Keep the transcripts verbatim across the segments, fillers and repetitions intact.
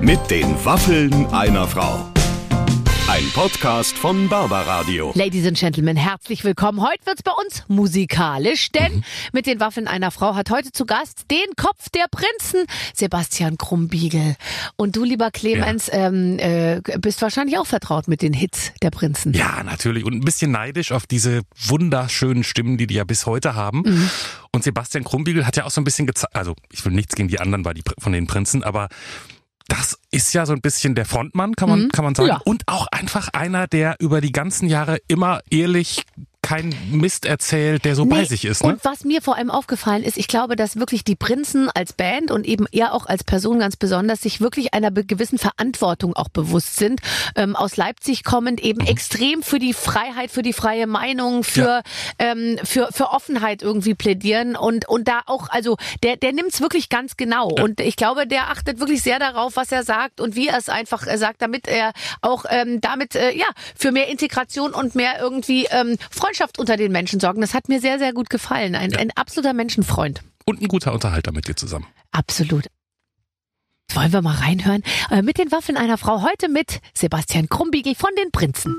Mit den Waffeln einer Frau. Ein Podcast von Barbaradio. Ladies and Gentlemen, herzlich willkommen. Heute wird's bei uns musikalisch, denn mhm. mit den Waffeln einer Frau hat heute zu Gast den Kopf der Prinzen, Sebastian Krumbiegel. Und du, lieber Clemens, ja. ähm, äh, bist wahrscheinlich auch vertraut mit den Hits der Prinzen. Ja, natürlich. Und ein bisschen neidisch auf diese wunderschönen Stimmen, die die ja bis heute haben. Mhm. Und Sebastian Krumbiegel hat ja auch so ein bisschen gezeigt, also ich will nichts gegen die anderen bei die, von den Prinzen, aber das ist ja so ein bisschen der Frontmann, kann man, mhm. kann man sagen. Ja. Und auch einfach einer, der über die ganzen Jahre immer ehrlich kein Mist erzählt, der so nee. bei sich ist. Ne? Und was mir vor allem aufgefallen ist, ich glaube, dass wirklich die Prinzen als Band und eben er auch als Person ganz besonders sich wirklich einer gewissen Verantwortung auch bewusst sind. Ähm, aus Leipzig kommend eben mhm. extrem für die Freiheit, für die freie Meinung, für, ja. ähm, für, für Offenheit irgendwie plädieren und, und da auch, also der, der nimmt's wirklich ganz genau. Ja. Und ich glaube, der achtet wirklich sehr darauf, was er sagt und wie er es einfach sagt, damit er auch ähm, damit äh, ja für mehr Integration und mehr irgendwie ähm, Freundschaft unter den Menschen sorgen. Das hat mir sehr, sehr gut gefallen. Ein, ja. ein absoluter Menschenfreund. Und ein guter Unterhalter mit dir zusammen. Absolut. Wollen wir mal reinhören? Äh, mit den Waffeln einer Frau. Heute mit Sebastian Krumbiegel von den Prinzen.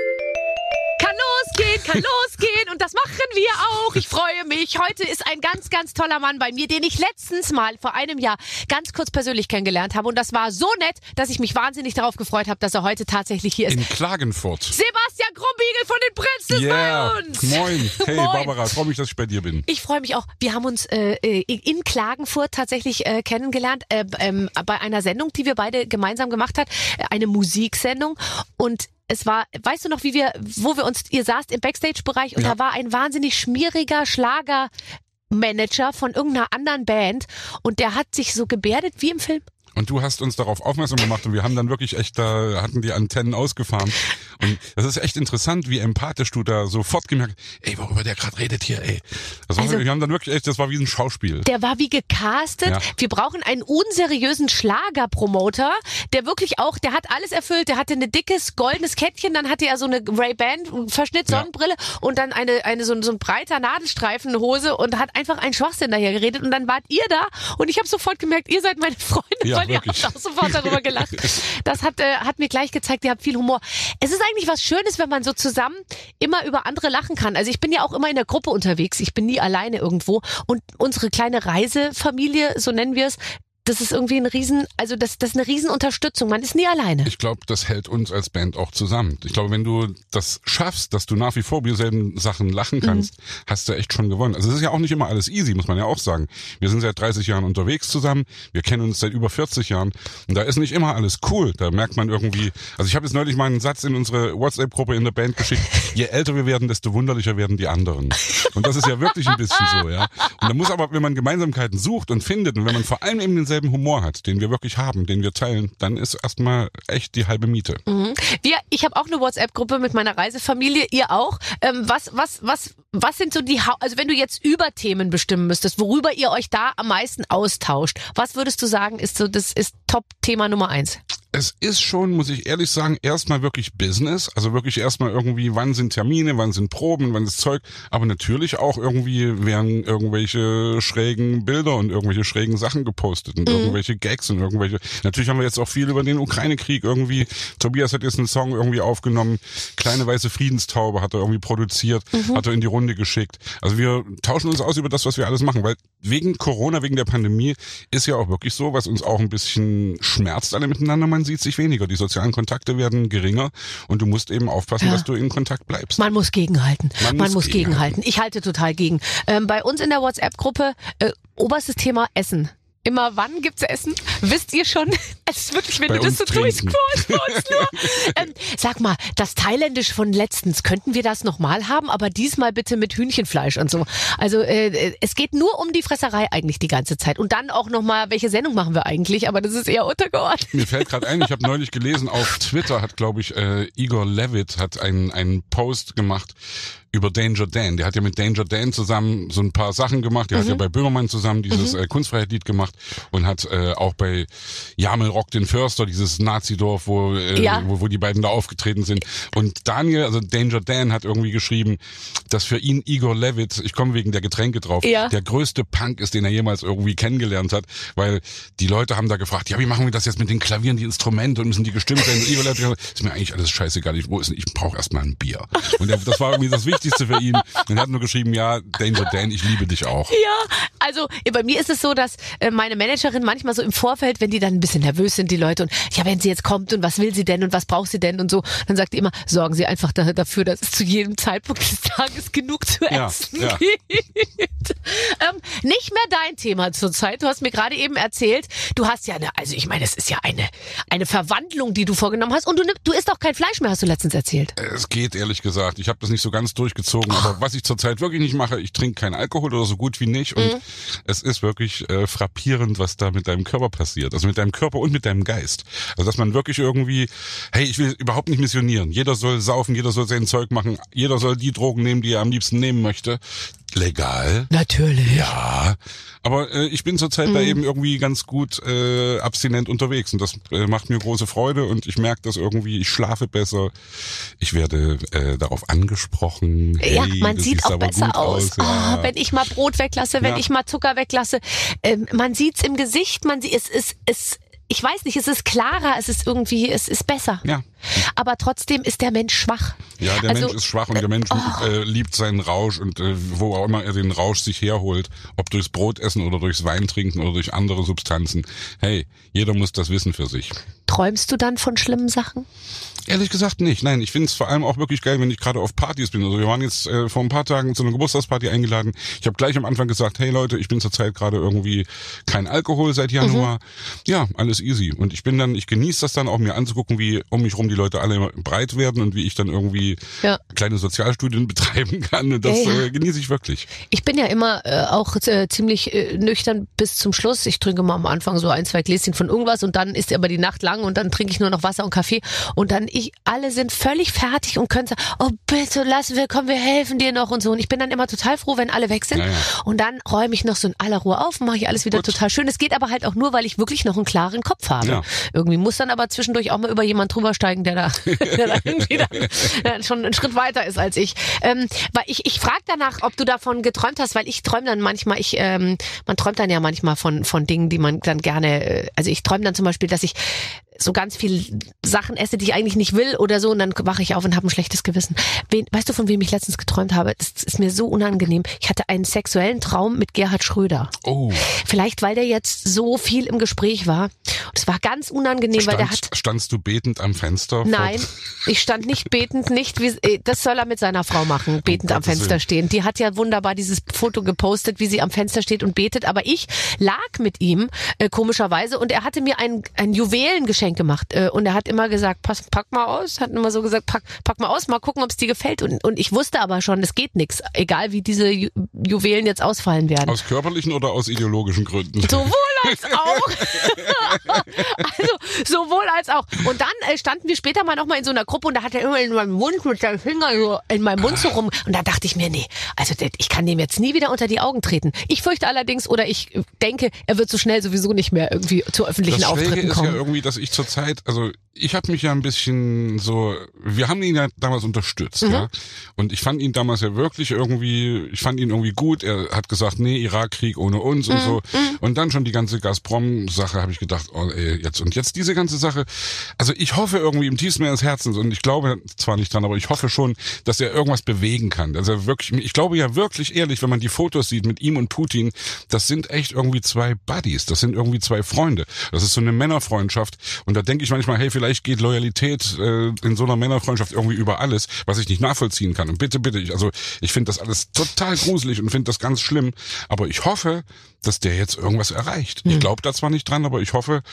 Kann losgehen, kann losgehen und das machen wir auch. Ich freue mich. Heute ist ein ganz, ganz toller Mann bei mir, den ich letztens mal vor einem Jahr ganz kurz persönlich kennengelernt habe und das war so nett, dass ich mich wahnsinnig darauf gefreut habe, dass er heute tatsächlich hier ist. In Klagenfurt. Sebastian Krumbiegel von den Prinzen yeah. bei uns. Moin. Hey Moin. Barbara, freue mich, dass ich bei dir bin. Ich freue mich auch. Wir haben uns äh, in Klagenfurt tatsächlich äh, kennengelernt äh, ähm, bei einer Sendung, die wir beide gemeinsam gemacht haben, eine Musiksendung und es war, weißt du noch, wie wir, wo wir uns, ihr saßt im Backstage-Bereich und ja. da war ein wahnsinnig schmieriger Schlagermanager von irgendeiner anderen Band und der hat sich so gebärdet wie im Film. Und du hast uns darauf aufmerksam gemacht und wir haben dann wirklich echt, da hatten die Antennen ausgefahren. Und das ist echt interessant, wie empathisch du da sofort gemerkt hast, ey, worüber der gerade redet hier, ey. Das war, also, wir haben dann wirklich echt, das war wie ein Schauspiel. Der war wie gecastet. Ja. Wir brauchen einen unseriösen Schlagerpromoter, der wirklich auch, der hat alles erfüllt. Der hatte ein dickes, goldenes Kettchen, dann hatte er so eine Ray-Ban, Verschnitt, Sonnenbrille ja. und dann eine, eine so, so ein breiter Nadelstreifenhose und hat einfach einen Schwachsinn daher geredet. Und dann wart ihr da und ich habe sofort gemerkt, ihr seid meine Freunde. Ja. Ihr habt auch sofort darüber gelacht. Das hat, äh, hat mir gleich gezeigt, ihr habt viel Humor. Es ist eigentlich was Schönes, wenn man so zusammen immer über andere lachen kann. Also ich bin ja auch immer in der Gruppe unterwegs. Ich bin nie alleine irgendwo. Und unsere kleine Reisefamilie, so nennen wir es, das ist irgendwie ein Riesen, also das, das ist eine Riesenunterstützung. Man ist nie alleine. Ich glaube, das hält uns als Band auch zusammen. Ich glaube, wenn du das schaffst, dass du nach wie vor über dieselben Sachen lachen kannst, mhm. hast du echt schon gewonnen. Also es ist ja auch nicht immer alles easy, muss man ja auch sagen. Wir sind seit dreißig Jahren unterwegs zusammen. Wir kennen uns seit über vierzig Jahren. Und da ist nicht immer alles cool. Da merkt man irgendwie, also ich habe jetzt neulich mal einen Satz in unsere WhatsApp-Gruppe in der Band geschickt. Je älter wir werden, desto wunderlicher werden die anderen. Und das ist ja wirklich ein bisschen so, ja. Und da muss aber, wenn man Gemeinsamkeiten sucht und findet und wenn man vor allem eben denselben Humor hat, den wir wirklich haben, den wir teilen, dann ist erstmal echt die halbe Miete. Mhm. Wir, ich habe auch eine WhatsApp-Gruppe mit meiner Reisefamilie, ihr auch. Ähm, was, was, was, was sind so die, ha- also wenn du jetzt über Themen bestimmen müsstest, worüber ihr euch da am meisten austauscht, was würdest du sagen, ist so, das ist Top-Thema Nummer eins? Es ist schon, muss ich ehrlich sagen, erstmal wirklich Business, also wirklich erstmal irgendwie, wann sind Termine, wann sind Proben, wann ist Zeug, aber natürlich auch irgendwie werden irgendwelche schrägen Bilder und irgendwelche schrägen Sachen gepostet und mhm. irgendwelche Gags und irgendwelche, natürlich haben wir jetzt auch viel über den Ukraine-Krieg irgendwie, Tobias hat jetzt einen Song irgendwie aufgenommen, Kleine weiße Friedenstaube hat er irgendwie produziert, mhm. hat er in die Runde geschickt, also wir tauschen uns aus über das, was wir alles machen, weil wegen Corona, wegen der Pandemie ist ja auch wirklich so, was uns auch ein bisschen schmerzt alle miteinander, man sieht sich weniger. Die sozialen Kontakte werden geringer und du musst eben aufpassen, ja. dass du in Kontakt bleibst. Man muss gegenhalten. Man, Man muss, muss gegenhalten. gegenhalten. Ich halte total gegen. Ähm, bei uns in der WhatsApp-Gruppe äh, oberstes Thema Essen. Immer wann gibt's Essen? Wisst ihr schon? Es ist wirklich, wenn bei du das so trinken. durchscrollst bei uns nur. ähm, sag mal, das Thailändisch von letztens, könnten wir das nochmal haben? Aber diesmal bitte mit Hühnchenfleisch und so. Also äh, es geht nur um die Fresserei eigentlich die ganze Zeit. Und dann auch nochmal, welche Sendung machen wir eigentlich? Aber das ist eher untergeordnet. Mir fällt gerade ein, ich habe neulich gelesen, auf Twitter hat, glaube ich, äh, Igor Levit hat einen, einen Post gemacht über Danger Dan. Der hat ja mit Danger Dan zusammen so ein paar Sachen gemacht. Der mhm. hat ja bei Böhmermann zusammen dieses mhm. äh, Kunstfreiheit-Lied gemacht und hat äh, auch bei Jamel Rock den Förster, dieses Nazidorf, wo, äh, ja. wo wo die beiden da aufgetreten sind. Und Daniel, also Danger Dan, hat irgendwie geschrieben, dass für ihn Igor Levit, ich komme wegen der Getränke drauf, ja. der größte Punk ist, den er jemals irgendwie kennengelernt hat, weil die Leute haben da gefragt, ja, wie machen wir das jetzt mit den Klavieren, die Instrumente und müssen die gestimmt sein? Und Igor Levit, ist mir eigentlich alles scheißegal, ich, wo ist, ich brauche erstmal ein Bier. Und der, das war irgendwie das Wichtigste für ihn. Und er hat nur geschrieben, ja, Danger Dan, ich liebe dich auch. Ja, also bei mir ist es so, dass äh, meine Managerin manchmal so im Vorfeld, wenn die dann ein bisschen nervös sind, die Leute, und ja, wenn sie jetzt kommt und was will sie denn und was braucht sie denn und so, dann sagt die immer, sorgen Sie einfach da, dafür, dass es zu jedem Zeitpunkt des Tages genug zu essen ja, ja. gibt. ähm, nicht mehr dein Thema zurzeit. Du hast mir gerade eben erzählt, du hast ja eine, also ich meine, es ist ja eine eine Verwandlung, die du vorgenommen hast, und du, du isst auch kein Fleisch mehr, hast du letztens erzählt. Es geht, ehrlich gesagt. Ich habe das nicht so ganz durchgezogen, oh. aber was ich zurzeit wirklich nicht mache, ich trinke keinen Alkohol oder so gut wie nicht, und mhm. es ist wirklich äh, frappierend, was da mit deinem Körper passiert. Also mit deinem Körper und mit deinem Geist. Also dass man wirklich irgendwie, hey, ich will überhaupt nicht missionieren. Jeder soll saufen, jeder soll sein Zeug machen, jeder soll die Drogen nehmen, die er am liebsten nehmen möchte. Legal. Natürlich. Ja, aber äh, ich bin zurzeit mhm. da eben irgendwie ganz gut äh, abstinent unterwegs, und das äh, macht mir große Freude, und ich merke das irgendwie, ich schlafe besser, ich werde äh, darauf angesprochen. Hey, ja, man sieht auch besser aus. aus. Ja. Oh, wenn ich mal Brot weglasse, wenn ja. ich mal Zucker weglasse, ähm, man sieht's im Gesicht, man sieht, es ist, es, ich weiß nicht, es ist klarer, es ist irgendwie, es ist besser. Ja. Aber trotzdem ist der Mensch schwach. Ja, der also, Mensch ist schwach, und der Mensch oh. äh, liebt seinen Rausch, und äh, wo auch immer er den Rausch sich herholt, ob durchs Brotessen oder durchs Weintrinken oder durch andere Substanzen. Hey, jeder muss das wissen für sich. Träumst du dann von schlimmen Sachen? Ehrlich gesagt nicht. Nein, ich finde es vor allem auch wirklich geil, wenn ich gerade auf Partys bin. Also wir waren jetzt äh, vor ein paar Tagen zu einer Geburtstagsparty eingeladen. Ich habe gleich am Anfang gesagt, hey Leute, ich bin zurzeit gerade irgendwie kein Alkohol seit Januar. Mhm. Ja, alles easy. Und ich bin dann, ich genieße das dann auch, mir anzugucken, wie um mich rum die Leute alle breit werden und wie ich dann irgendwie ja. kleine Sozialstudien betreiben kann. Und das ja, ja. Äh, genieße ich wirklich. Ich bin ja immer äh, auch äh, ziemlich äh, nüchtern bis zum Schluss. Ich trinke mal am Anfang so ein, zwei Gläschen von irgendwas, und dann ist aber die Nacht lang, und dann trinke ich nur noch Wasser und Kaffee, und dann ich, alle sind völlig fertig und können sagen, oh bitte lass wir, komm, wir helfen dir noch und so. Und ich bin dann immer total froh, wenn alle weg sind. Ja, ja. Und dann räume ich noch so in aller Ruhe auf und mache ich alles wieder Gut. total schön. Es geht aber halt auch nur, weil ich wirklich noch einen klaren Kopf habe. Ja. Irgendwie muss dann aber zwischendurch auch mal über jemanden drüber steigen, der da, der da irgendwie dann schon einen Schritt weiter ist als ich. Ähm, weil ich, ich frage danach, ob du davon geträumt hast, weil ich träume dann manchmal, ich, ähm, man träumt dann ja manchmal von, von Dingen, die man dann gerne, also ich träume dann zum Beispiel, dass ich so ganz viel Sachen esse, die ich eigentlich nicht will oder so, und dann wache ich auf und habe ein schlechtes Gewissen. Wen, weißt du, von wem ich letztens geträumt habe? Das ist mir so unangenehm. Ich hatte einen sexuellen Traum mit Gerhard Schröder. Oh. Vielleicht, weil der jetzt so viel im Gespräch war. Und es war ganz unangenehm, Stand, weil der hat... Standst du betend am Fenster? Nein, ich stand nicht betend, nicht wie... Das soll er mit seiner Frau machen, betend oh, am Fenster Sinn. stehen. Die hat ja wunderbar dieses Foto gepostet, wie sie am Fenster steht und betet. Aber ich lag mit ihm, äh, komischerweise, und er hatte mir ein, ein Juwelengeschenk gemacht, und er hat immer gesagt, pass, pack mal aus, hat immer so gesagt, pack, pack mal aus, mal gucken, ob es dir gefällt, und, und ich wusste aber schon, es geht nichts, egal wie diese Ju- Juwelen jetzt ausfallen werden. Aus körperlichen oder aus ideologischen Gründen? Sowohl als auch. Also sowohl als auch. Und dann äh, standen wir später mal nochmal in so einer Gruppe, und da hat er immer in meinem Mund mit seinem Finger so in meinem Mund so rum, und da dachte ich mir, nee, also ich kann dem jetzt nie wieder unter die Augen treten. Ich fürchte allerdings, oder ich denke, er wird so schnell sowieso nicht mehr irgendwie zu öffentlichen das Auftritten ist kommen. Ja irgendwie, dass ich zur Zeit, also ich habe mich ja ein bisschen so, wir haben ihn ja damals unterstützt, mhm. ja, und ich fand ihn damals ja wirklich irgendwie, ich fand ihn irgendwie gut. Er hat gesagt, nee, Irakkrieg ohne uns mhm. und so, mhm. und dann schon die ganze Gazprom-Sache, habe ich gedacht, oh ey, jetzt und jetzt diese ganze Sache. Also ich hoffe irgendwie im tiefsten meines Herzens, und ich glaube zwar nicht dran, aber ich hoffe schon, dass er irgendwas bewegen kann. Also wirklich, ich glaube ja wirklich ehrlich, wenn man die Fotos sieht mit ihm und Putin, das sind echt irgendwie zwei Buddies, das sind irgendwie zwei Freunde. Das ist so eine Männerfreundschaft, und da denke ich manchmal, hey, vielleicht geht Loyalität äh, in so einer Männerfreundschaft irgendwie über alles, was ich nicht nachvollziehen kann. Und bitte, bitte, ich, also ich finde das alles total gruselig und finde das ganz schlimm, aber ich hoffe, dass der jetzt irgendwas erreicht. Mhm. Ich glaube da zwar nicht dran, aber ich hoffe,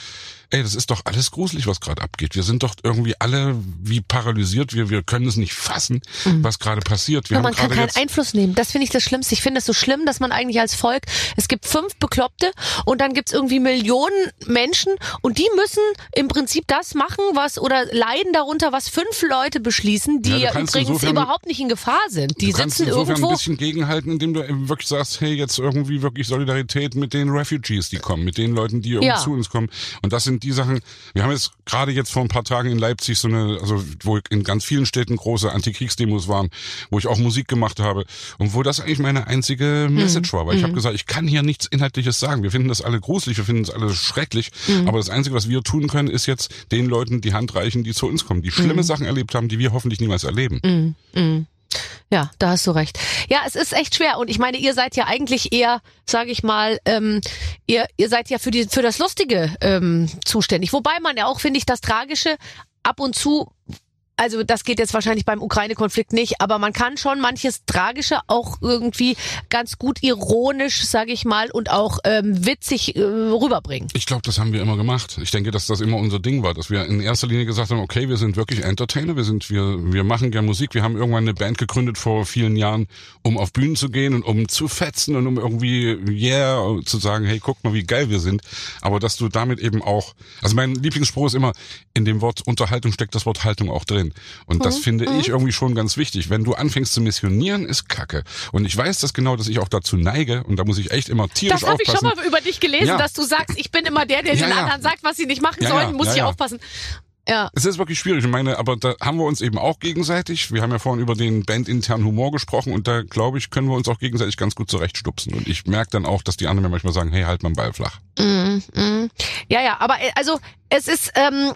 ey, das ist doch alles gruselig, was gerade abgeht. Wir sind doch irgendwie alle wie paralysiert. Wir, wir können es nicht fassen, mhm. was gerade passiert. Wir ja, haben man kann keinen jetzt Einfluss nehmen. Das finde ich das Schlimmste. Ich finde es so schlimm, dass man eigentlich als Volk, es gibt fünf Bekloppte und dann gibt's irgendwie Millionen Menschen und die müssen im Prinzip das machen, was oder leiden darunter, was fünf Leute beschließen, die ja, ja übrigens insofern, überhaupt nicht in Gefahr sind. Die du kannst sitzen insofern irgendwo ein bisschen gegenhalten, indem du eben wirklich sagst, hey, jetzt irgendwie wirklich Solidarität mit den Refugees, die kommen, mit den Leuten, die irgendwie ja. zu uns kommen. Und das sind die Sachen, wir haben jetzt gerade jetzt vor ein paar Tagen in Leipzig so eine, also wo in ganz vielen Städten große Antikriegsdemos waren, wo ich auch Musik gemacht habe und wo das eigentlich meine einzige Message mhm. war, weil ich mhm. habe gesagt, ich kann hier nichts Inhaltliches sagen. Wir finden das alle gruselig, wir finden das alle schrecklich, mhm. aber das Einzige, was wir tun können, ist jetzt den Leuten die Hand reichen, die zu uns kommen, die schlimme mhm. Sachen erlebt haben, die wir hoffentlich niemals erleben. Mhm. Mhm. Ja, da hast du recht. Ja, es ist echt schwer und ich meine, ihr seid ja eigentlich eher, sage ich mal, ähm, ihr ihr seid ja für die für das Lustige ähm, zuständig. Wobei man ja auch, finde ich, das Tragische ab und zu, also das geht jetzt wahrscheinlich beim Ukraine-Konflikt nicht, aber man kann schon manches Tragische auch irgendwie ganz gut ironisch, sage ich mal, und auch ähm, witzig äh, rüberbringen. Ich glaube, das haben wir immer gemacht. Ich denke, dass das immer unser Ding war, dass wir in erster Linie gesagt haben, okay, wir sind wirklich Entertainer, wir sind, wir, wir machen gern Musik. Wir haben irgendwann eine Band gegründet vor vielen Jahren, um auf Bühnen zu gehen und um zu fetzen und um irgendwie, yeah, zu sagen, hey, guck mal, wie geil wir sind. Aber dass du damit eben auch, also mein Lieblingsspruch ist immer, in dem Wort Unterhaltung steckt das Wort Haltung auch drin. Und das mhm. finde ich irgendwie schon ganz wichtig. Wenn du anfängst zu missionieren, ist Kacke. Und ich weiß das genau, dass ich auch dazu neige. Und da muss ich echt immer tierisch aufpassen. Das habe ich schon mal über dich gelesen, ja. dass du sagst, ich bin immer der, der ja, den ja. anderen sagt, was sie nicht machen ja, sollen. Ja, muss ja, ich ja. aufpassen. Ja. Es ist wirklich schwierig. Ich meine, aber da haben wir uns eben auch gegenseitig. Wir haben ja vorhin über den bandinternen Humor gesprochen. Und da, glaube ich, können wir uns auch gegenseitig ganz gut zurechtstupsen. Und ich merke dann auch, dass die anderen mir manchmal sagen, hey, halt mal den Ball flach. Mm, mm. Ja, ja, aber also es ist... Ähm,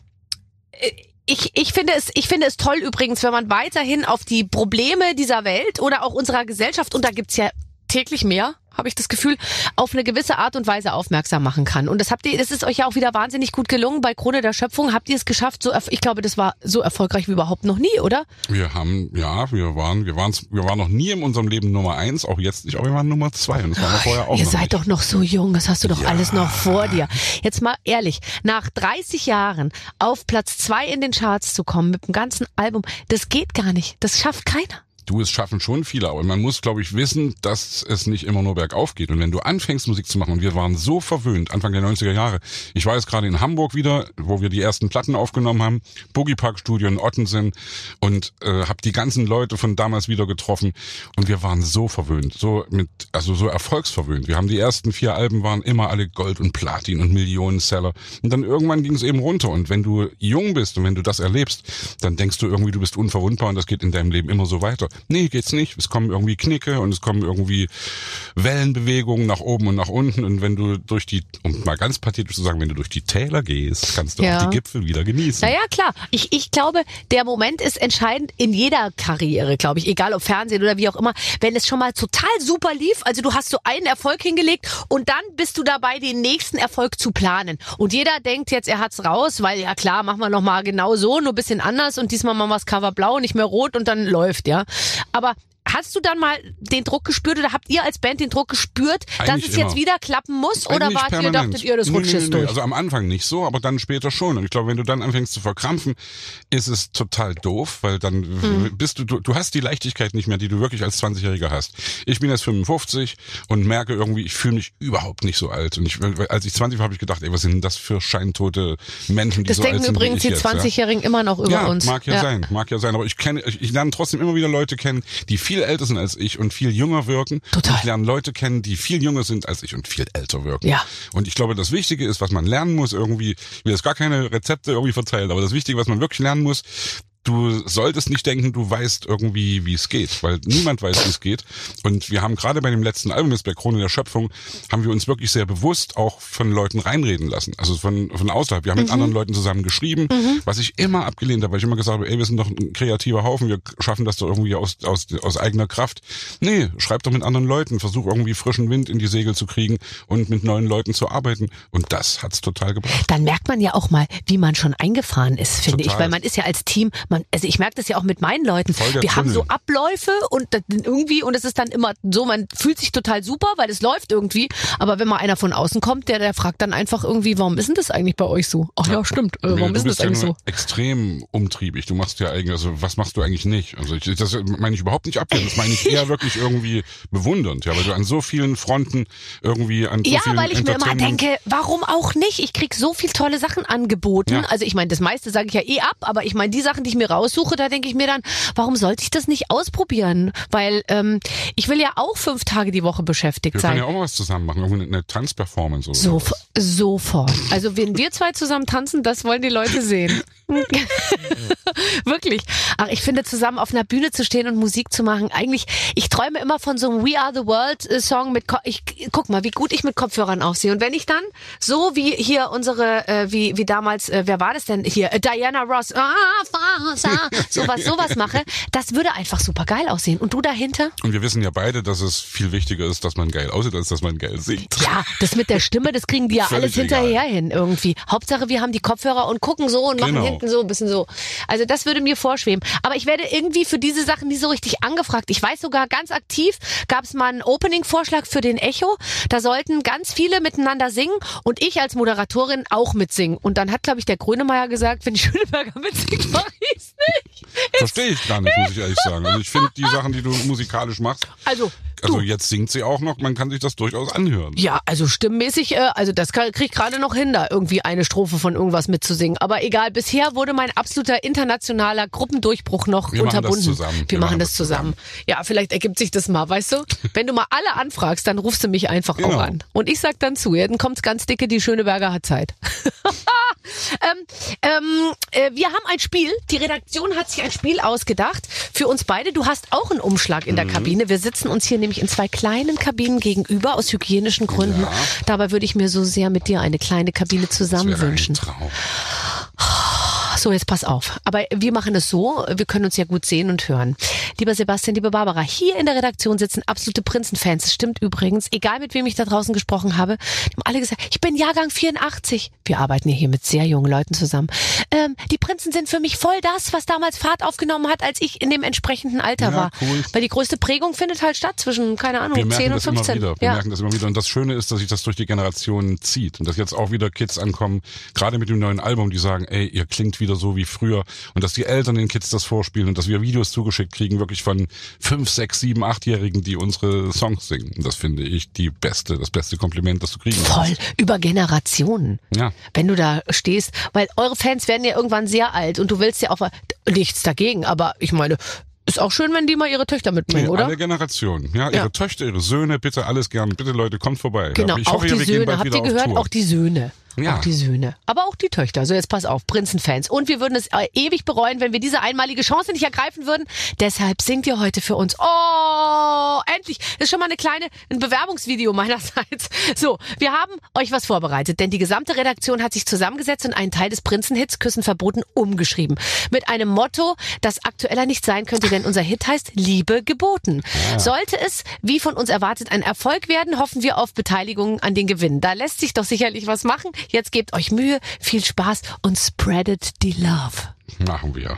Ich, ich finde es, ich finde es toll übrigens, wenn man weiterhin auf die Probleme dieser Welt oder auch unserer Gesellschaft, und da gibt's ja täglich mehr, habe ich das Gefühl, auf eine gewisse Art und Weise aufmerksam machen kann. Und das habt ihr, das ist euch ja auch wieder wahnsinnig gut gelungen. Bei Krone der Schöpfung habt ihr es geschafft. So, ich glaube, das war so erfolgreich wie überhaupt noch nie, oder? Wir haben, ja, wir waren, wir waren, wir waren noch nie in unserem Leben Nummer eins, auch jetzt nicht, aber wir waren Nummer zwei. Und das waren wir vorher auch. Ihr noch seid nicht. doch noch so jung, das hast du doch ja. alles noch vor dir. Jetzt mal ehrlich, nach dreißig Jahren auf Platz zwei in den Charts zu kommen mit dem ganzen Album, das geht gar nicht. Das schafft keiner. Du, es schaffen schon viele, aber man muss, glaube ich, wissen, dass es nicht immer nur bergauf geht. Und wenn du anfängst, Musik zu machen, und wir waren so verwöhnt, Anfang der neunziger Jahre, ich war jetzt gerade in Hamburg wieder, wo wir die ersten Platten aufgenommen haben, Boogie Park Studio in Ottensen, und äh, habe die ganzen Leute von damals wieder getroffen, und wir waren so verwöhnt, so mit, also so erfolgsverwöhnt. Wir haben die ersten vier Alben waren immer alle Gold und Platin und Millionenseller, und dann irgendwann ging es eben runter. Und wenn du jung bist und wenn du das erlebst, dann denkst du irgendwie, du bist unverwundbar und das geht in deinem Leben immer so weiter. Nee, geht's nicht. Es kommen irgendwie Knicke und es kommen irgendwie Wellenbewegungen nach oben und nach unten. Und wenn du durch die, um mal ganz pathetisch zu sagen, wenn du durch die Täler gehst, kannst du ja. auch die Gipfel wieder genießen. Naja, klar. Ich, ich glaube, der Moment ist entscheidend in jeder Karriere, glaube ich. Egal ob Fernsehen oder wie auch immer. Wenn es schon mal total super lief, also du hast so einen Erfolg hingelegt und dann bist du dabei, den nächsten Erfolg zu planen. Und jeder denkt jetzt, er hat's raus, weil ja klar, machen wir nochmal genau so, nur ein bisschen anders und diesmal machen wir das Cover blau, nicht mehr rot und dann läuft, ja. Aber hast du dann mal den Druck gespürt oder habt ihr als Band den Druck gespürt, Eigentlich dass es immer. jetzt wieder klappen muss? Oder Eigentlich wart permanent. ihr, dachtet ihr, das nee, rutscht nee, jetzt nee, durch? Also am Anfang nicht so, aber dann später schon. Und ich glaube, wenn du dann anfängst zu verkrampfen, ist es total doof, weil dann mhm. bist du, du, du hast die Leichtigkeit nicht mehr, die du wirklich als zwanzigjähriger hast. Ich bin jetzt fünfundfünfzig und merke irgendwie, ich fühle mich überhaupt nicht so alt. Und ich, als ich zwanzig war, habe ich gedacht, ey, was sind denn das für scheintote Menschen, die das so alt sind? Das denken übrigens die jetzt, zwanzigjährigen ja? immer noch über ja, uns. Mag ja, ja sein, mag ja sein. Aber ich kenne, ich, ich lerne trotzdem immer wieder Leute kennen, die viel älter sind als ich und viel jünger wirken. Total. Ich lerne Leute kennen, die viel jünger sind als ich und viel älter wirken. Ja. Und ich glaube, das Wichtige ist, was man lernen muss irgendwie, ich will jetzt gar keine Rezepte irgendwie verteilen, aber das Wichtige, was man wirklich lernen muss, du solltest nicht denken, du weißt irgendwie, wie es geht, weil niemand weiß, wie es geht. Und wir haben gerade bei dem letzten Album, jetzt bei Krone der Schöpfung, haben wir uns wirklich sehr bewusst auch von Leuten reinreden lassen. Also von von außerhalb. Wir haben mhm. mit anderen Leuten zusammen geschrieben, mhm. was ich immer abgelehnt habe, weil ich immer gesagt habe, ey, wir sind doch ein kreativer Haufen, wir schaffen das doch irgendwie aus aus aus eigener Kraft. Nee, schreib doch mit anderen Leuten, versuch irgendwie frischen Wind in die Segel zu kriegen und mit neuen Leuten zu arbeiten. Und das hat's total gebracht. Dann merkt man ja auch mal, wie man schon eingefahren ist, finde ich. Weil man ist ja als Team, man man, also ich merke das ja auch mit meinen Leuten. Wir Tunnel. haben so Abläufe und das irgendwie, und es ist dann immer so, man fühlt sich total super, weil es läuft irgendwie. Aber wenn mal einer von außen kommt, der, der fragt dann einfach irgendwie, warum ist denn das eigentlich bei euch so? Ach ja, stimmt. Äh, warum du ist denn bist das eigentlich ja so? extrem umtriebig. Du machst ja eigentlich, also was machst du eigentlich nicht? Also ich, das meine ich überhaupt nicht abwertend, das meine ich eher wirklich irgendwie bewundernd, ja, weil du an so vielen Fronten irgendwie an so Ja, vielen weil ich mir immer Entertainment- denke, warum auch nicht? Ich krieg so viel tolle Sachen angeboten. Ja. Also ich meine, das meiste sage ich ja eh ab, aber ich meine, die Sachen, die ich mir raussuche, da denke ich mir dann, warum sollte ich das nicht ausprobieren? Weil ähm, ich will ja auch fünf Tage die Woche beschäftigt Wir sein. können ja auch mal was zusammen machen, irgendwie eine Tanzperformance oder So, sowas. sofort. Also wenn wir zwei zusammen tanzen, das wollen die Leute sehen. Wirklich. Ach, ich finde, zusammen auf einer Bühne zu stehen und Musik zu machen, eigentlich, ich träume immer von so einem We Are the World äh, Song mit, Ko- ich guck mal, wie gut ich mit Kopfhörern aussehe. Und wenn ich dann so wie hier unsere, äh, wie wie damals, äh, wer war das denn hier, äh, Diana Ross, ah, Faser, sowas, sowas mache, das würde einfach super geil aussehen. Und du dahinter? Und wir wissen ja beide, dass es viel wichtiger ist, dass man geil aussieht, als dass man geil singt. Ja, das mit der Stimme, das kriegen die ja Völlig alles hinterher hin irgendwie. Hauptsache, wir haben die Kopfhörer und gucken so und machen Genau. hinten so ein bisschen so. Also das würde mir vorschweben. Aber ich werde irgendwie für diese Sachen nie so richtig angefragt. Ich weiß sogar, ganz aktiv gab es mal einen Opening-Vorschlag für den Echo. Da sollten ganz viele miteinander singen und ich als Moderatorin auch mitsingen. Und dann hat, glaube ich, der Grönemeyer gesagt, wenn die Schöneberger mitsingt, mach ich's nicht. Verstehe ich gar nicht, muss ich ehrlich sagen. Also ich finde die Sachen, die du musikalisch machst, Also, also du. jetzt singt sie auch noch, man kann sich das durchaus anhören. Ja, also stimmmäßig, äh, also das kann- krieg ich gerade noch hin, da irgendwie eine Strophe von irgendwas mitzusingen. Aber egal, bisher wurde mein absoluter internationaler Gruppendurchbruch noch Wir machen unterbunden. das zusammen. Wir, machen das zusammen. Ja, vielleicht ergibt sich das mal, weißt du? Wenn du mal alle anfragst, dann rufst du mich einfach Genau. auch an. Und ich sag dann zu, ja, dann kommt's ganz dicke, die Schöneberger hat Zeit. ähm, ähm, äh, wir haben ein Spiel, die Redaktion hat sich ein Spiel ausgedacht für uns beide. Du hast auch einen Umschlag in der Mhm. Kabine. Wir sitzen uns hier nämlich in zwei kleinen Kabinen gegenüber aus hygienischen Gründen. Ja. Dabei würde ich mir so sehr mit dir eine kleine Kabine zusammen Das wäre ein wünschen. Traum. So, jetzt pass auf. Aber wir machen es so, wir können uns ja gut sehen und hören. Lieber Sebastian, liebe Barbara, hier in der Redaktion sitzen absolute Prinzenfans. Das stimmt übrigens. Egal, mit wem ich da draußen gesprochen habe. Die haben alle gesagt, ich bin Jahrgang vierundachtzig. Wir arbeiten ja hier mit sehr jungen Leuten zusammen. Ähm, die Prinzen sind für mich voll das, was damals Fahrt aufgenommen hat, als ich in dem entsprechenden Alter Ja, war. cool. Weil die größte Prägung findet halt statt zwischen, keine Ahnung, Wir merken zehn und das immer fünfzehn. wieder. Wir Ja. merken das immer wieder. Und das Schöne ist, dass sich das durch die Generationen zieht. Und dass jetzt auch wieder Kids ankommen, gerade mit dem neuen Album, die sagen, ey, ihr klingt wieder so wie früher. Und dass die Eltern den Kids das vorspielen und dass wir Videos zugeschickt kriegen, wirklich von fünf, sechs, sieben, achtjährigen, die unsere Songs singen. Und das finde ich die beste, das beste Kompliment, das du kriegen Voll, kannst. über Generationen. Ja. Wenn du da stehst, weil eure Fans werden ja irgendwann sehr alt und du willst ja auch nichts dagegen, aber ich meine, ist auch schön, wenn die mal ihre Töchter mitbringen, Nee, oder? alle Generationen. Ja, Ja. ihre Töchter, ihre Söhne, bitte alles gerne. Bitte Leute, kommt vorbei. Genau, ich auch hoffe, ja, die wir gehen Söhne. bald Habt wieder ihr auf gehört? Tour. Auch die Söhne. Ja. Auch die Söhne. Aber auch die Töchter. So, jetzt pass auf, Prinzenfans. Und wir würden es äh, ewig bereuen, wenn wir diese einmalige Chance nicht ergreifen würden. Deshalb singt ihr heute für uns. Oh, endlich. Das ist schon mal eine kleine, ein Bewerbungsvideo meinerseits. So, wir haben euch was vorbereitet, denn die gesamte Redaktion hat sich zusammengesetzt und einen Teil des Prinzenhits Küssen verboten umgeschrieben. Mit einem Motto, das aktueller nicht sein könnte, denn unser Hit heißt Liebe geboten. Ja. Sollte es, wie von uns erwartet, ein Erfolg werden, hoffen wir auf Beteiligung an den Gewinn. Da lässt sich doch sicherlich was machen. Jetzt gebt euch Mühe, viel Spaß und spreadet die Love. Machen wir.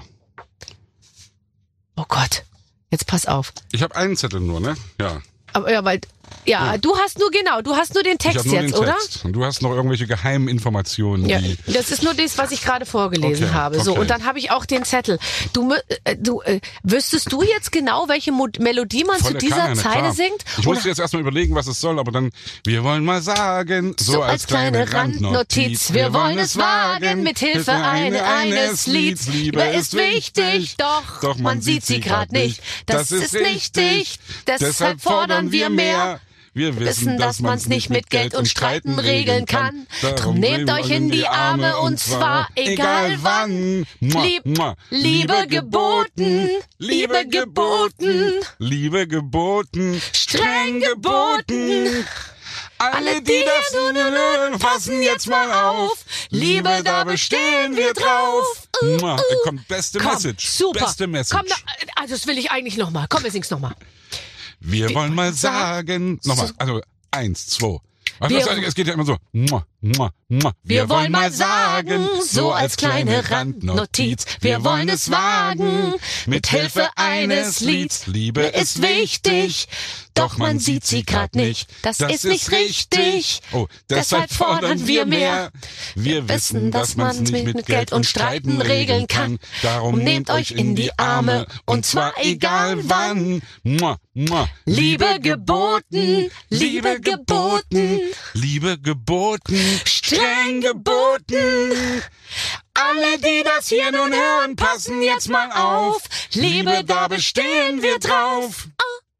Oh Gott, jetzt pass auf. Ich habe einen Zettel nur, ne? Ja. Aber ja, weil ja, Ja. du hast nur genau, du hast nur den Ich Text habe nur jetzt, den oder? Text. Und du hast noch irgendwelche geheimen Informationen, Ja, die... das ist nur das, was ich gerade vorgelesen Okay, habe. So, okay. und dann habe ich auch den Zettel. Du, mü- äh, du äh, wüsstest du jetzt genau, welche Mo Melodie man Volle zu dieser Kanne, Zeile klar. singt? Ich musste Oder- jetzt erstmal überlegen, was es soll, aber dann, wir wollen mal sagen, so, So als kleine Randnotiz, wir wollen es wagen, mit Hilfe eine, eines Lieds. Liebe ist wichtig, doch, doch man sieht sie grad nicht. Das ist richtig, deshalb fordern wir mehr. Wir Wissen, dass man's nicht mit Geld und Streiten regeln kann. Drum nehmt euch in die Arme und zwar egal wann. Lieb, Liebe geboten, Liebe geboten, Liebe geboten, streng geboten. Alle, die das nun fassen jetzt mal auf. Liebe, da bestehen wir drauf. Mua, da kommt beste Komm, Message. super. Beste Message. Komm, da, also das will ich eigentlich nochmal. Komm, wir singen's nochmal. Wir wollen mal sagen. Nochmal, also eins, zwei. Was, Wir- was, es geht ja immer so. Mua, mua, mua. Wir wollen mal sagen, sagen, so als kleine Randnotiz. Wir wollen es wagen, mit Hilfe eines Lieds. Liebe ist wichtig, doch man sieht sie grad nicht. Das, das ist nicht richtig. Oh, deshalb fordern wir mehr. Wir wissen, dass man's nicht mit Geld und Streiten regeln kann. Darum nehmt euch in die Arme, und zwar egal wann. Mua, mua. Liebe geboten, Liebe geboten, Liebe geboten, streng geboten. Alle, die das hier nun hören, passen jetzt mal auf. Liebe, da bestehen wir drauf.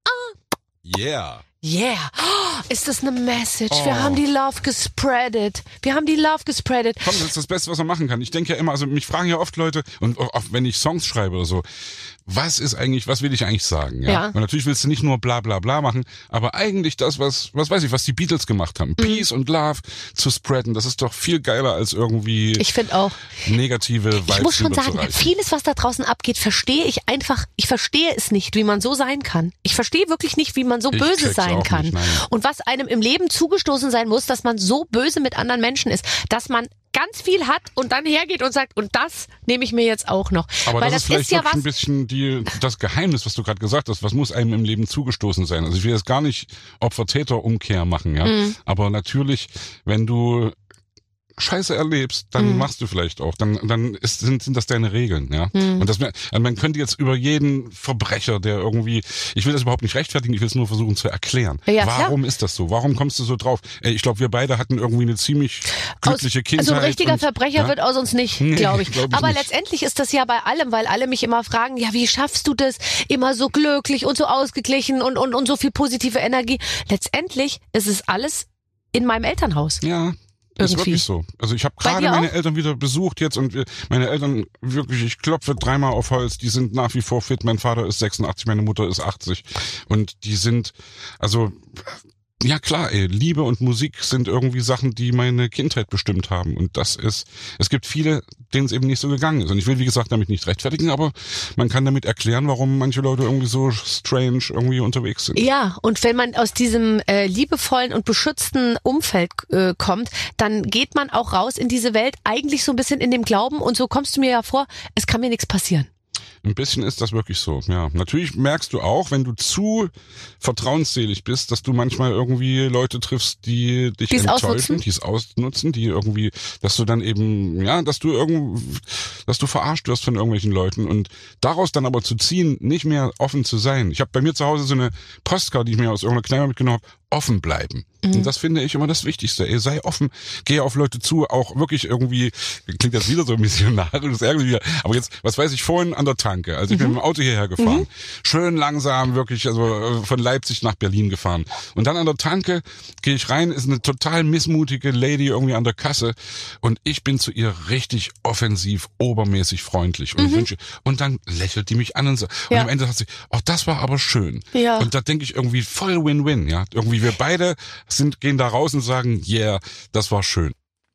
Yeah. Yeah. Oh, ist das eine Message? Oh. Wir haben die Love gespreadet. Wir haben die Love gespreadet. Komm, das ist das Beste, was man machen kann. Ich denke ja immer, also mich fragen ja oft Leute, und auch wenn ich Songs schreibe oder so, was ist eigentlich, was will ich eigentlich sagen? Ja. Ja. Und natürlich willst du nicht nur bla bla bla machen, aber eigentlich das, was, was weiß ich, was die Beatles gemacht haben. Mhm. Peace und Love zu spreaden, das ist doch viel geiler als irgendwie ich finde auch negative Vibes. Ich muss schon sagen, rüberzureichen. vieles, was da draußen abgeht, verstehe ich einfach, ich verstehe es nicht, wie man so sein kann. Ich verstehe wirklich nicht, wie man so Ich böse check's sein auch kann. nicht, nein. Und was einem im Leben zugestoßen sein muss, dass man so böse mit anderen Menschen ist, dass man ganz viel hat und dann hergeht und sagt, und das nehme ich mir jetzt auch noch. Aber Weil das, das ist vielleicht ist ja wirklich was, ein bisschen die, das Geheimnis, was du gerade gesagt hast. Was muss einem im Leben zugestoßen sein? Also ich will jetzt gar nicht Opfer-Täter-Umkehr machen, ja. Mhm. Aber natürlich, wenn du Scheiße erlebst, dann Mhm. machst du vielleicht auch. Dann, dann ist, sind, sind das deine Regeln, ja. Mhm. Und das, also man könnte jetzt über jeden Verbrecher, der irgendwie, ich will das überhaupt nicht rechtfertigen, ich will es nur versuchen zu erklären. Ja, klar. Warum ist das so? Warum kommst du so drauf? Ey, ich glaube, wir beide hatten irgendwie eine ziemlich glückliche aus, Kindheit. Also ein richtiger und, Verbrecher ja? wird aus uns nicht, Nee, glaube ich. glaub ich Aber nicht. letztendlich ist das ja bei allem, weil alle mich immer fragen, ja, wie schaffst du das? Immer so glücklich und so ausgeglichen und, und, und so viel positive Energie. Letztendlich ist es alles in meinem Elternhaus. Ja. Ist Irgendwie. wirklich so. Also ich habe Bei gerade dir meine auch? Eltern wieder besucht jetzt und wir, meine Eltern wirklich, ich klopfe dreimal auf Holz, die sind nach wie vor fit. Mein Vater ist sechsundachtzig, meine Mutter ist achtzig und die sind, also ja klar, ey, Liebe und Musik sind irgendwie Sachen, die meine Kindheit bestimmt haben und das ist, es gibt viele, denen es eben nicht so gegangen ist und ich will wie gesagt damit nicht rechtfertigen, aber man kann damit erklären, warum manche Leute irgendwie so strange irgendwie unterwegs sind. Ja, und wenn man aus diesem äh, liebevollen und beschützten Umfeld äh, kommt, dann geht man auch raus in diese Welt eigentlich so ein bisschen in dem Glauben und so kommst du mir ja vor, es kann mir nichts passieren. Ein bisschen ist das wirklich so, ja. Natürlich merkst du auch, wenn du zu vertrauensselig bist, dass du manchmal irgendwie Leute triffst, die dich Die es enttäuschen, ausnutzen? die es ausnutzen, die irgendwie, dass du dann eben, ja, dass du irgend, dass du verarscht wirst von irgendwelchen Leuten und daraus dann aber zu ziehen, nicht mehr offen zu sein. Ich habe bei mir zu Hause so eine Postkarte, die ich mir aus irgendeiner Kneipe mitgenommen habe, offen bleiben. Und das finde ich immer das Wichtigste. Ey, sei offen, geh auf Leute zu, auch wirklich irgendwie, klingt jetzt wieder so missionarisch, das ärgert mich wieder, aber jetzt, was weiß ich, vorhin an der Tanke, also ich bin mit dem Auto hierher gefahren, mhm. schön langsam, wirklich, also von Leipzig nach Berlin gefahren. Und dann an der Tanke gehe ich rein, ist eine total missmutige Lady irgendwie an der Kasse und ich bin zu ihr richtig offensiv, obermäßig freundlich und Mhm. wünsche, und dann lächelt die mich an und so, Ja. und am Ende sagt sie, ach, das war aber schön. Ja. Und da denke ich irgendwie voll Win-Win, ja. Irgendwie wir beide sind, gehen da raus und sagen, yeah, das war schön.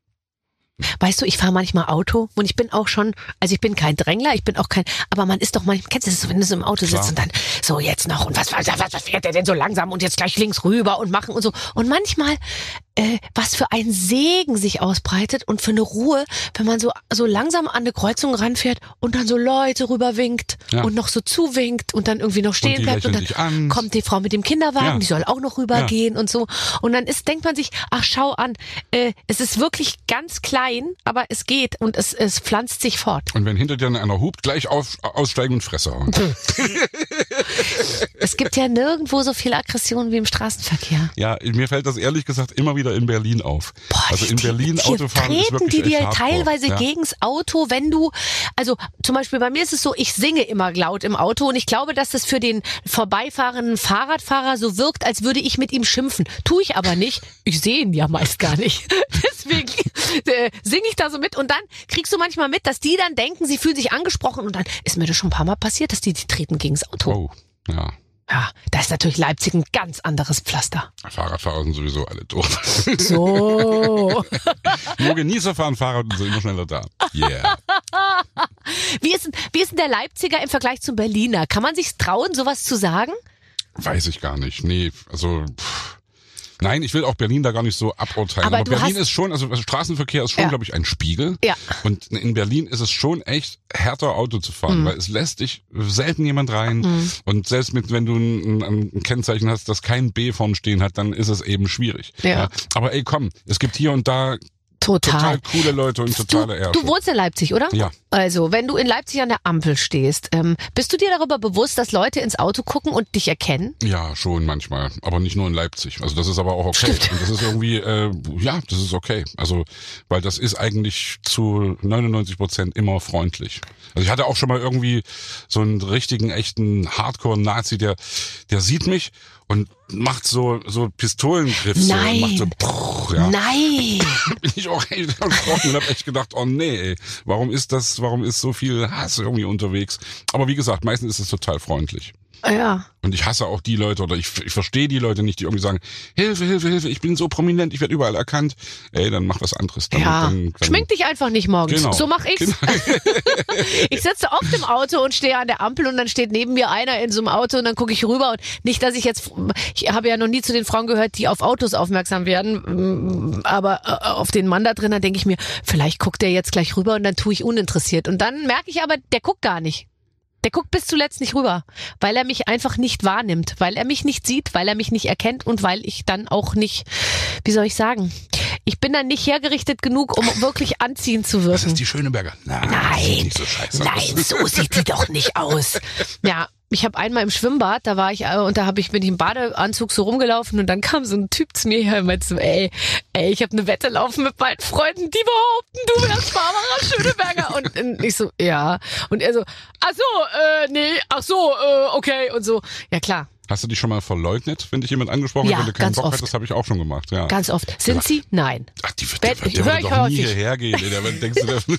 Weißt du, ich fahre manchmal Auto und ich bin auch schon, also ich bin kein Drängler, ich bin auch kein, aber man ist doch manchmal, kennst du das, wenn du so im Auto sitzt Klar. und dann so jetzt noch und was, was, was, was fährt der denn so langsam und jetzt gleich links rüber und machen und so. Und manchmal, äh, was für ein Segen sich ausbreitet und für eine Ruhe, wenn man so, so langsam an eine Kreuzung ranfährt und dann so Leute rüberwinkt Ja. und noch so zuwinkt und dann irgendwie noch stehen die bleibt und lächeln dann dich an. kommt die Frau mit dem Kinderwagen, Ja. die soll auch noch rübergehen und so. Und dann ist, denkt man sich, ach schau an, äh, es ist wirklich ganz klein, aber es geht und es, es pflanzt sich fort. Und wenn hinter dir einer hupt, gleich auf, aussteigen und Fresse hauen. Es gibt ja nirgendwo so viel Aggression wie im Straßenverkehr. Ja, mir fällt das ehrlich gesagt immer wieder in Berlin auf. Boah, also in die- Berlin hier Autofahren ist treten wirklich die dir echt hardcore. teilweise ja. gegens Auto, wenn du, also zum Beispiel bei mir ist es so, ich singe immer laut im Auto und ich glaube, dass das für den vorbeifahrenden Fahrradfahrer so wirkt, als würde ich mit ihm schimpfen. Tue ich aber nicht. Ich sehe ihn ja meist gar nicht. Deswegen äh, singe ich da so mit und dann kriegst du manchmal mit, dass die dann denken, sie fühlen sich angesprochen und dann ist mir das schon ein paar Mal passiert, dass die, die treten gegens Auto. Oh, ja. Ja, da ist natürlich Leipzig ein ganz anderes Pflaster. Fahrradfahrer sind sowieso alle doof. So. Nur Genießer fahren Fahrrad und sind immer schneller da. Yeah. Wie ist, denn- wie ist denn der Leipziger im Vergleich zum Berliner? Kann man sich trauen, sowas zu sagen? Weiß ich gar nicht. Nee, also pff, Nein, ich will auch Berlin da gar nicht so aburteilen. Aber, aber Berlin hast... ist schon, also Straßenverkehr ist schon, ja. glaube ich, ein Spiegel. Ja. Und in Berlin ist es schon echt härter, Auto zu fahren, mhm. weil es lässt dich selten jemand rein. Mhm. Und selbst mit, wenn du ein, ein Kennzeichen hast, das kein B vorn stehen hat, dann ist es eben schwierig. Ja. Ja. Aber ey, komm, es gibt hier und da Total. total coole Leute und totale Ärsche. Du wohnst in Leipzig, oder? Ja. Also, wenn du in Leipzig an der Ampel stehst, ähm, bist du dir darüber bewusst, dass Leute ins Auto gucken und dich erkennen? Ja, schon manchmal, aber nicht nur in Leipzig. Also das ist aber auch okay. Stimmt. Und das ist irgendwie, äh, ja, das ist okay. Also, weil das ist eigentlich zu neunundneunzig Prozent immer freundlich. Also ich hatte auch schon mal irgendwie so einen richtigen, echten Hardcore-Nazi, der, der sieht mich und macht so so Pistolengriff so Nein. und macht so brrr, ja. Nein. Bin ich auch echt erschrocken und hab echt gedacht, oh nee, ey, warum ist das, warum ist so viel Hass irgendwie unterwegs? Aber wie gesagt, meistens ist es total freundlich. Ja. Und ich hasse auch die Leute oder ich, ich verstehe die Leute nicht, die irgendwie sagen, Hilfe, Hilfe, Hilfe, ich bin so prominent, ich werde überall erkannt. Ey, dann mach was anderes. Dann, ja, dann, dann, schmink dich einfach nicht morgens. Genau. So mach ich's. Genau. Ich sitze oft im Auto und stehe an der Ampel und dann steht neben mir einer in so einem Auto und dann gucke ich rüber und nicht, dass ich jetzt, ich habe ja noch nie zu den Frauen gehört, die auf Autos aufmerksam werden, aber auf den Mann da drin, dann denke ich mir, vielleicht guckt der jetzt gleich rüber und dann tue ich uninteressiert. Und dann merke ich aber, der guckt gar nicht. Der guckt bis zuletzt nicht rüber, weil er mich einfach nicht wahrnimmt, weil er mich nicht sieht, weil er mich nicht erkennt und weil ich dann auch nicht, wie soll ich sagen, ich bin dann nicht hergerichtet genug, um wirklich anziehend zu wirken. Das ist die Schöneberger. Nein, nein, sieht nicht so scheiße nein, aus. so sieht die doch nicht aus. Ja, ich habe einmal im Schwimmbad, da war ich, und da hab ich, bin ich im Badeanzug so rumgelaufen und dann kam so ein Typ zu mir her und meinte so, ey, ey, ich habe eine Wette laufen mit meinen Freunden, die behaupten, du wärst Barbara Schöneberger. Und, und ich so, ja. Und er so, ach so, äh, nee, ach so, äh, okay. Und so, ja klar. Hast du dich schon mal verleugnet, wenn dich jemand angesprochen Ja, hat, wenn du keinen ganz Bock oft. hattest? Das habe ich auch schon gemacht, ja. Ganz oft. Sind Ja. sie? Nein. Ach, die, die, Ben- die, die hör würde ich doch nie häufig. hierher gehen. Ey, der, denkst du, der,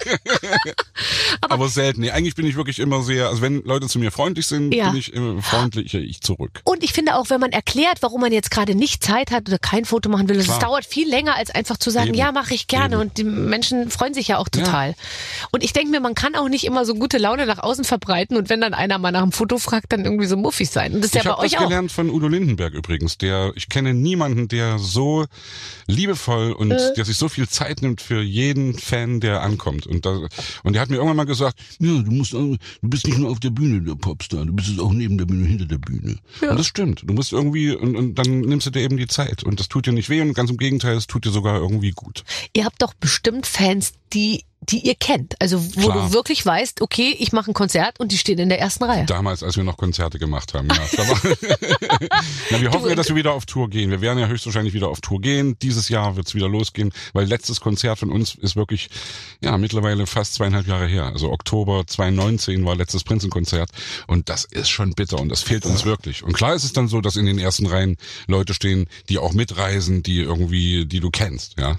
aber, aber selten. Nee, eigentlich bin ich wirklich immer sehr, also wenn Leute zu mir freundlich sind, Ja. bin ich immer freundlich, ich zurück. Und ich finde auch, wenn man erklärt, warum man jetzt gerade nicht Zeit hat oder kein Foto machen will, es Klar. dauert viel länger, als einfach zu sagen, Eben. ja, mache ich gerne. Eben. Und die Menschen freuen sich ja auch total. Ja. Und ich denke mir, man kann auch nicht immer so gute Laune nach außen verbreiten und wenn dann einer mal nach einem Foto fragt, dann irgendwie so muffig sein. Und das ist Ich ja bei habe das euch auch. gelernt von Udo Lindenberg übrigens. Der, ich kenne niemanden, der so liebevoll und Äh. der sich so viel Zeit nimmt für jeden Fan, der ankommt. Und, da, und der hat mir irgendwann mal gesagt, ja, du musst, du bist nicht nur auf der Bühne der Popstar, du bist es auch neben der Bühne, hinter der Bühne. Ja. Und das stimmt. Du musst irgendwie, und, und dann nimmst du dir eben die Zeit. Und das tut dir nicht weh und ganz im Gegenteil, es tut dir sogar irgendwie gut. Ihr habt doch bestimmt Fans, die die ihr kennt. Also wo Klar. du wirklich weißt, okay, ich mache ein Konzert und die stehen in der ersten Reihe. Damals, als wir noch Konzerte gemacht haben. Ja. Da war Na, wir hoffen ja, dass wir wieder auf Tour gehen. Wir werden ja höchstwahrscheinlich wieder auf Tour gehen. Dieses Jahr wird's wieder losgehen, weil letztes Konzert von uns ist wirklich, ja, mittlerweile fast zweieinhalb Jahre her. Also Oktober zweitausendneunzehn war letztes Prinzenkonzert und das ist schon bitter und das fehlt uns wirklich. Und klar ist es dann so, dass in den ersten Reihen Leute stehen, die auch mitreisen, die irgendwie, die du kennst, ja.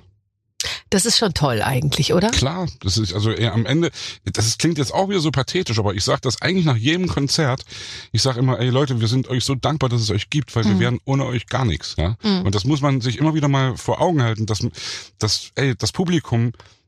Das ist schon toll eigentlich, oder? Klar, das ist also eher am Ende, das ist, klingt jetzt auch wieder so pathetisch, aber ich sage das eigentlich nach jedem Konzert. Ich sage immer, ey Leute, wir sind euch so dankbar, dass es euch gibt, weil mhm. wir wären ohne euch gar nichts. Ja? Mhm. Und das muss man sich immer wieder mal vor Augen halten, dass, dass ey, das Publikum,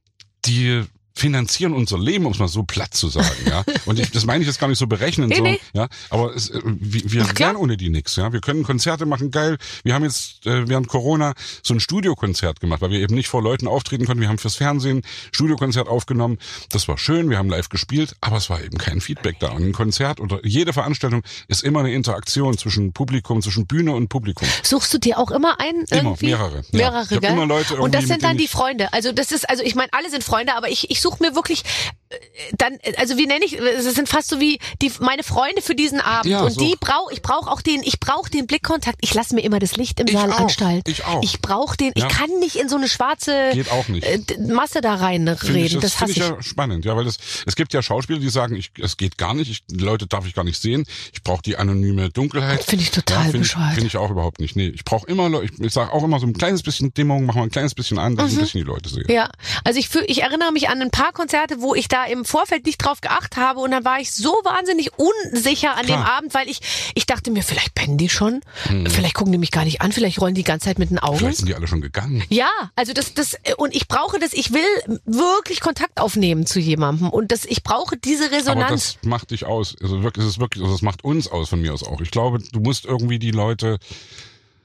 die finanzieren unser Leben, um es mal so platt zu sagen, ja. Und ich, das meine ich jetzt gar nicht so berechnend, nee, so, nee. ja. Aber es, wir, wir Ach, wären ohne die nix, ja. Wir können Konzerte machen, geil. Wir haben jetzt äh, während Corona so ein Studiokonzert gemacht, weil wir eben nicht vor Leuten auftreten konnten. Wir haben fürs Fernsehen Studiokonzert aufgenommen. Das war schön, wir haben live gespielt, aber es war eben kein Feedback da. Und ein Konzert oder jede Veranstaltung ist immer eine Interaktion zwischen Publikum, zwischen Bühne und Publikum. Suchst du dir auch immer ein? Irgendwie? Immer, mehrere. Ja. Mehrere, ich hab gell? immer Leute irgendwie, und das sind mit dann denen die ich- Freunde. Also das ist, also ich meine, alle sind Freunde, aber ich, ich suche mir wirklich äh, dann, also wie nenne ich, es sind fast so wie die meine Freunde für diesen Abend. Ja, und so. die brauche, ich brauche auch den, ich brauche den Blickkontakt. Ich lasse mir immer das Licht im Ich Saal auch, anstellen. ich auch. Ich brauche den, Ja. ich kann nicht in so eine schwarze Geht auch nicht. äh, Masse da reinreden. Finde ich, das das hasse finde ich. ich ja spannend, ja, weil das, es gibt ja Schauspieler, die sagen, ich, es geht gar nicht, ich, die Leute darf ich gar nicht sehen, ich brauche die anonyme Dunkelheit. Finde ich total ja, finde ich, bescheuert. finde ich auch überhaupt nicht. Nee, ich brauche immer, Le- ich, ich sage auch immer so ein kleines bisschen Dimmung, machen wir ein kleines bisschen an, dass ich ein bisschen die Leute sehe. Ja, also ich, fühl, ich erinnere mich an ein paar Konzerte, wo ich da im Vorfeld nicht drauf geachtet habe und dann war ich so wahnsinnig unsicher an Klar. dem Abend, weil ich ich dachte mir, vielleicht pennen die schon, vielleicht gucken die mich gar nicht an, vielleicht rollen die die ganze Zeit mit den Augen. Vielleicht sind die alle schon gegangen. Ja, also das das und ich brauche das, ich will wirklich Kontakt aufnehmen zu jemandem und das ich brauche diese Aber Resonanz. das macht dich aus. Also wirklich, es ist wirklich, also das macht uns aus von mir aus auch. Ich glaube, du musst irgendwie die Leute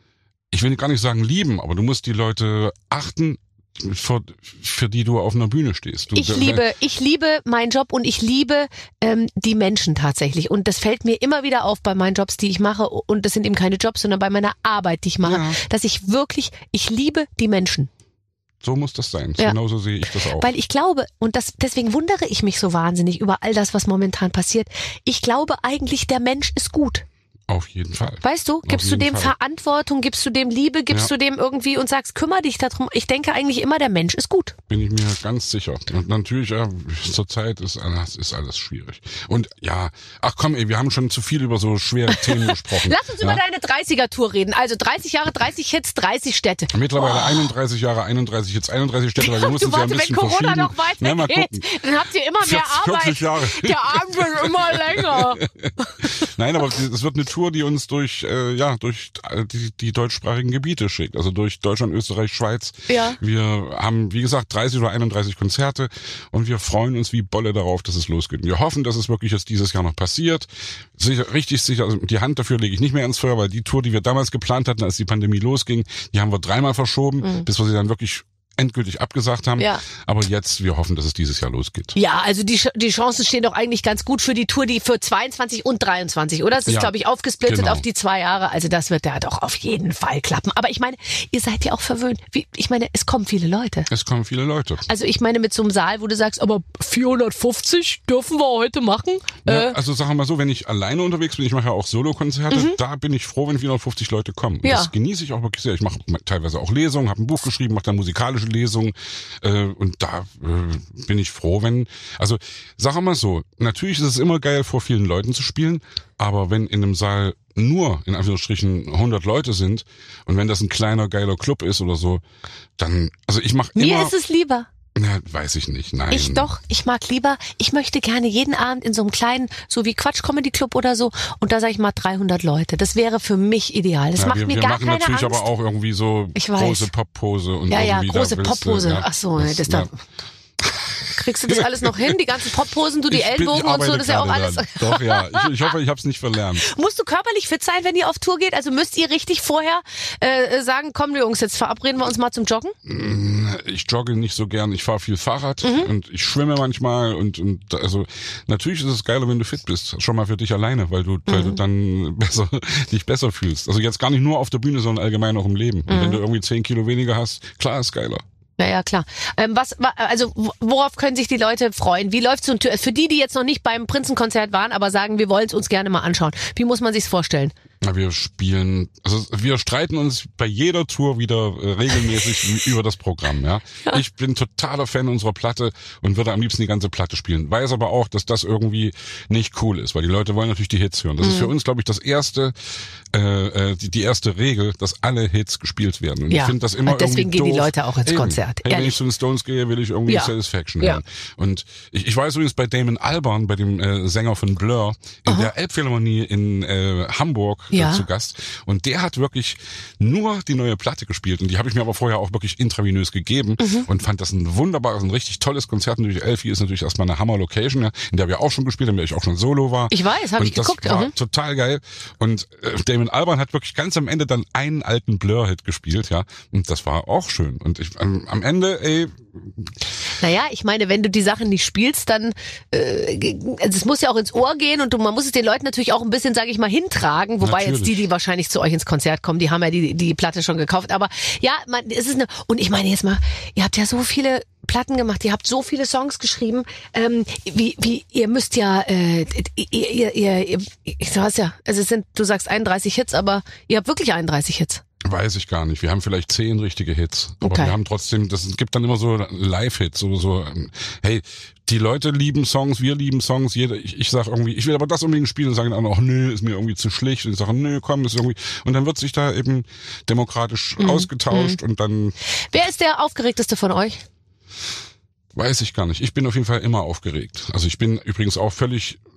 ich will gar nicht sagen lieben, aber du musst die Leute achten, für, für die du auf einer Bühne stehst. Du, ich liebe, ich liebe meinen Job und ich liebe ähm, die Menschen tatsächlich. Und das fällt mir immer wieder auf bei meinen Jobs, die ich mache. Und das sind eben keine Jobs, sondern bei meiner Arbeit, die ich mache, ja. dass ich wirklich, ich liebe die Menschen. So muss das sein. Ja. Genauso sehe ich das auch. Weil ich glaube, und das, deswegen wundere ich mich so wahnsinnig über all das, was momentan passiert. Ich glaube eigentlich, der Mensch ist gut. Auf jeden Fall. Weißt du, gibst du dem Fall. Verantwortung, gibst du dem Liebe, gibst ja. du dem irgendwie und sagst, kümmere dich darum. Ich denke eigentlich immer, der Mensch ist gut. Bin ich mir ganz sicher. Und natürlich, ja, zurzeit ist alles, ist alles schwierig. Und ja, ach komm, ey, wir haben schon zu viel über so schwere Themen gesprochen. Lass uns ja? über deine dreißiger-Tour reden. Also dreißig Jahre, dreißig Hits, dreißig Städte. Mittlerweile oh. einunddreißig Jahre, einunddreißig Hits, einunddreißig Städte, weil wir mussten du, warte, ja ein bisschen wenn Corona verschieben. noch weitergeht, ja, dann habt ihr immer mehr Arbeit. vierzig Jahre. Der Abend wird immer länger. Nein, aber es wird eine Tour, die uns durch äh, ja durch die, die deutschsprachigen Gebiete schickt, also durch Deutschland, Österreich, Schweiz. Ja. Wir haben, wie gesagt, dreißig oder einunddreißig Konzerte und wir freuen uns wie Bolle darauf, dass es losgeht. Und wir hoffen, dass es wirklich jetzt dieses Jahr noch passiert. Sicher, richtig sicher, also die Hand dafür lege ich nicht mehr ins Feuer, weil die Tour, die wir damals geplant hatten, als die Pandemie losging, die haben wir dreimal verschoben, mhm. bis wir sie dann wirklich endgültig abgesagt haben. Ja. Aber jetzt, wir hoffen, dass es dieses Jahr losgeht. Ja, also die die Chancen stehen doch eigentlich ganz gut für die Tour, die für zweiundzwanzig und dreiundzwanzig, oder? Es ist, ja, glaube ich, aufgesplittet genau. auf die zwei Jahre. Also das wird ja doch auf jeden Fall klappen. Aber ich meine, ihr seid ja auch verwöhnt. Wie, ich meine, es kommen viele Leute. Es kommen viele Leute. Also ich meine, mit so einem Saal, wo du sagst, aber vierhundertfünfzig dürfen wir heute machen? Ja, äh, also sagen wir mal so, wenn ich alleine unterwegs bin, ich mache ja auch Solokonzerte, mhm. da bin ich froh, wenn vierhundertfünfzig Leute kommen. Ja. Das genieße ich auch wirklich sehr. Ich mache teilweise auch Lesungen, habe ein Buch geschrieben, mache dann musikalische Lesungen. Äh, und da äh, bin ich froh, wenn, also sag mal so, natürlich ist es immer geil, vor vielen Leuten zu spielen, aber wenn in einem Saal nur, in Anführungsstrichen, hundert Leute sind und wenn das ein kleiner, geiler Club ist oder so, dann, also ich mache immer... Mir ist es lieber. Ja, weiß ich nicht, nein. Ich doch, ich mag lieber, ich möchte gerne jeden Abend in so einem kleinen, so wie Quatsch Comedy Club oder so, und da sage ich mal dreihundert Leute. Das wäre für mich ideal. Das ja, macht wir, mir wir gar keine Angst. Wir machen natürlich aber auch irgendwie so große Poppose und ja, irgendwie ja, große da Poppose. Ja, Ach so, das, das da. Kriegst du das alles noch hin? Die ganzen Popposen, du die ich Ellenbogen bin, und so, das ist ja auch alles. Dran. Doch, ja. Ich, ich hoffe, ich habe es nicht verlernt. Musst du körperlich fit sein, wenn ihr auf Tour geht? Also müsst ihr richtig vorher äh, sagen, komm Jungs, jetzt verabreden wir uns mal zum Joggen? Ich jogge nicht so gern. Ich fahre viel Fahrrad mhm. und ich schwimme manchmal und, und also natürlich ist es geiler, wenn du fit bist. Schon mal für dich alleine, weil du, mhm. weil du dann besser dich besser fühlst. Also jetzt gar nicht nur auf der Bühne, sondern allgemein auch im Leben. Mhm. Und wenn du irgendwie zehn Kilo weniger hast, klar ist geiler. Ja, ja, klar. Ähm, was, also worauf können sich die Leute freuen? Wie läuft so ein Tour? Für die, die jetzt noch nicht beim Prinzenkonzert waren, aber sagen, wir wollen es uns gerne mal anschauen. Wie muss man sich's vorstellen? Na, wir spielen, also wir streiten uns bei jeder Tour wieder äh, regelmäßig über das Programm, ja? ja. Ich bin totaler Fan unserer Platte und würde am liebsten die ganze Platte spielen. Weiß aber auch, dass das irgendwie nicht cool ist, weil die Leute wollen natürlich die Hits hören. Das mhm. ist für uns, glaube ich, das erste, äh, die, die erste Regel, dass alle Hits gespielt werden. Und ja. ich finde das immer deswegen irgendwie doof. Gehen die Leute auch ins Eben. Konzert. Hey, wenn ich zu den Stones gehe, will ich irgendwie ja. Satisfaction ja. hören. Und ich, ich weiß übrigens bei Damon Albarn, bei dem äh, Sänger von Blur, in Aha. der Elbphilharmonie in äh, Hamburg ja. äh, zu Gast. Und der hat wirklich nur die neue Platte gespielt. Und die habe ich mir aber vorher auch wirklich intravenös gegeben mhm. und fand das ein wunderbares, ein richtig tolles Konzert. Natürlich Elfi ist natürlich erstmal eine Hammer-Location, ja, in der wir auch schon gespielt haben, in der ich auch schon Solo war. Ich weiß, habe ich geguckt. Das war mhm. total geil. Und äh, Damon Albarn hat wirklich ganz am Ende dann einen alten Blur-Hit gespielt, ja. Und das war auch schön. Und ich am, am Ende, ey... Naja, ich meine, wenn du die Sachen nicht spielst, dann äh, also es muss ja auch ins Ohr gehen und du, man muss es den Leuten natürlich auch ein bisschen, sage ich mal, hintragen. Wobei natürlich. Jetzt die, die wahrscheinlich zu euch ins Konzert kommen, die haben ja die die Platte schon gekauft. Aber ja, man, es ist eine, und ich meine jetzt mal, ihr habt ja so viele Platten gemacht, ihr habt so viele Songs geschrieben, ähm, wie wie ihr müsst ja, äh, ihr, ihr, ihr, ihr, ich sag's ja, also es sind, du sagst einunddreißig Hits, aber ihr habt wirklich einunddreißig Hits. Weiß ich gar nicht. Wir haben vielleicht zehn richtige Hits. Aber okay. wir haben trotzdem, das es gibt dann immer so Live-Hits, so, so, hey, die Leute lieben Songs, wir lieben Songs, jeder, ich, ich sag irgendwie, ich will aber das unbedingt spielen und sagen dann auch, nö, ist mir irgendwie zu schlicht. Und ich sage, nö, komm, ist irgendwie, und dann wird sich da eben demokratisch mhm. ausgetauscht mhm. und dann. Wer ist der aufgeregteste von euch? Weiß ich gar nicht. Ich bin auf jeden Fall immer aufgeregt. Also ich bin übrigens auch völlig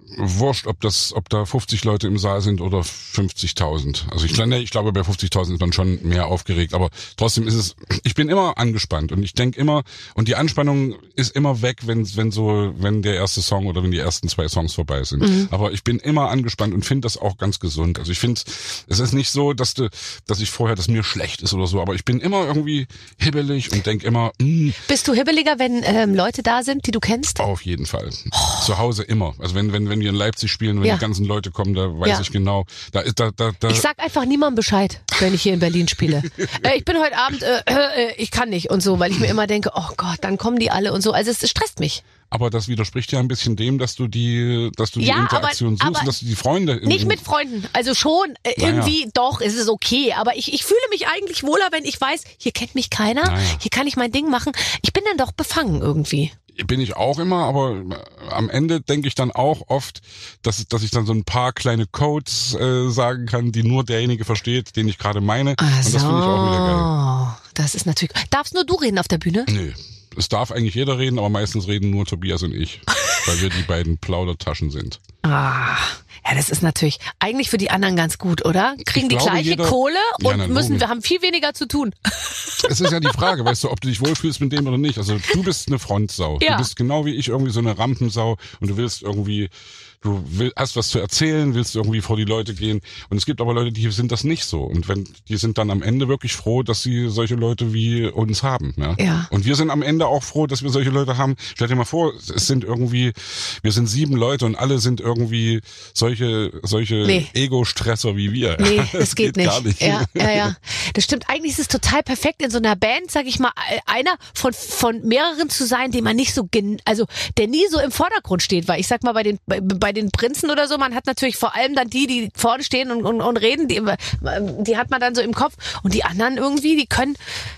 wurscht, ob das, ob da fünfzig Leute im Saal sind oder fünfzigtausend. Also ich, ich glaube, bei fünfzigtausend ist man schon mehr aufgeregt, aber trotzdem ist es, ich bin immer angespannt und ich denke immer, und die Anspannung ist immer weg, wenn, wenn so, wenn der erste Song oder wenn die ersten zwei Songs vorbei sind. Mhm. Aber ich bin immer angespannt und finde das auch ganz gesund. Also ich finde, es ist nicht so, dass du, dass ich vorher, dass mir schlecht ist oder so, aber ich bin immer irgendwie hibbelig und denke immer, mh. Bist du hibbeliger, wenn ähm, Leute da sind, die du kennst? Auf jeden Fall. Oh. Zu Hause immer. Also wenn, wenn, wenn wir in Leipzig spielen, wenn ja. die ganzen Leute kommen, da weiß ja. ich genau, da ist da, da, da. Ich sag einfach niemandem Bescheid, wenn ich hier in Berlin spiele. äh, ich bin heute Abend, äh, äh, ich kann nicht und so, weil ich mir immer denke, oh Gott, dann kommen die alle und so. Also es stresst mich. Aber das widerspricht ja ein bisschen dem, dass du die, dass du die ja, Interaktion aber, suchst, aber dass du die Freunde nicht in, mit Freunden. Also schon äh, naja. irgendwie doch, ist es okay. Aber ich, ich fühle mich eigentlich wohler, wenn ich weiß, hier kennt mich keiner, naja. hier kann ich mein Ding machen. Ich bin dann doch befangen irgendwie. Bin ich auch immer, aber am Ende denke ich dann auch oft, dass, dass ich dann so ein paar kleine Codes äh, sagen kann, die nur derjenige versteht, den ich gerade meine. Ach so. Und das finde ich auch wieder geil. Das ist natürlich. Darfst nur du reden auf der Bühne? Nee. Es darf eigentlich jeder reden, aber meistens reden nur Tobias und ich, weil wir die beiden Plaudertaschen sind. Ah, ja, das ist natürlich eigentlich für die anderen ganz gut, oder? Kriegen die gleiche jeder, Kohle und ja, müssen, wir haben viel weniger zu tun. Es ist ja die Frage, weißt du, ob du dich wohlfühlst mit dem oder nicht. Also du bist eine Frontsau. Ja. Du bist genau wie ich irgendwie so eine Rampensau und du willst irgendwie, du will, hast was zu erzählen, willst irgendwie vor die Leute gehen. Und es gibt aber Leute, die sind das nicht so. Und wenn, die sind dann am Ende wirklich froh, dass sie solche Leute wie uns haben. Ja? Ja. Und wir sind am Ende auch froh, dass wir solche Leute haben. Stell dir mal vor, es sind irgendwie, wir sind sieben Leute und alle sind irgendwie solche, solche nee. Ego-Stresser wie wir. Nee, das, das geht, geht nicht. Gar nicht. Ja, ja, ja. Das stimmt. Eigentlich ist es total perfekt, in so einer Band, sag ich mal, einer von, von mehreren zu sein, den man nicht so, gen- also, der nie so im Vordergrund steht. Weil ich sag mal, bei den, bei, bei den Prinzen oder so, man hat natürlich vor allem dann die, die vorne stehen und, und, und reden, die, die hat man dann so im Kopf. Und die anderen irgendwie, die können,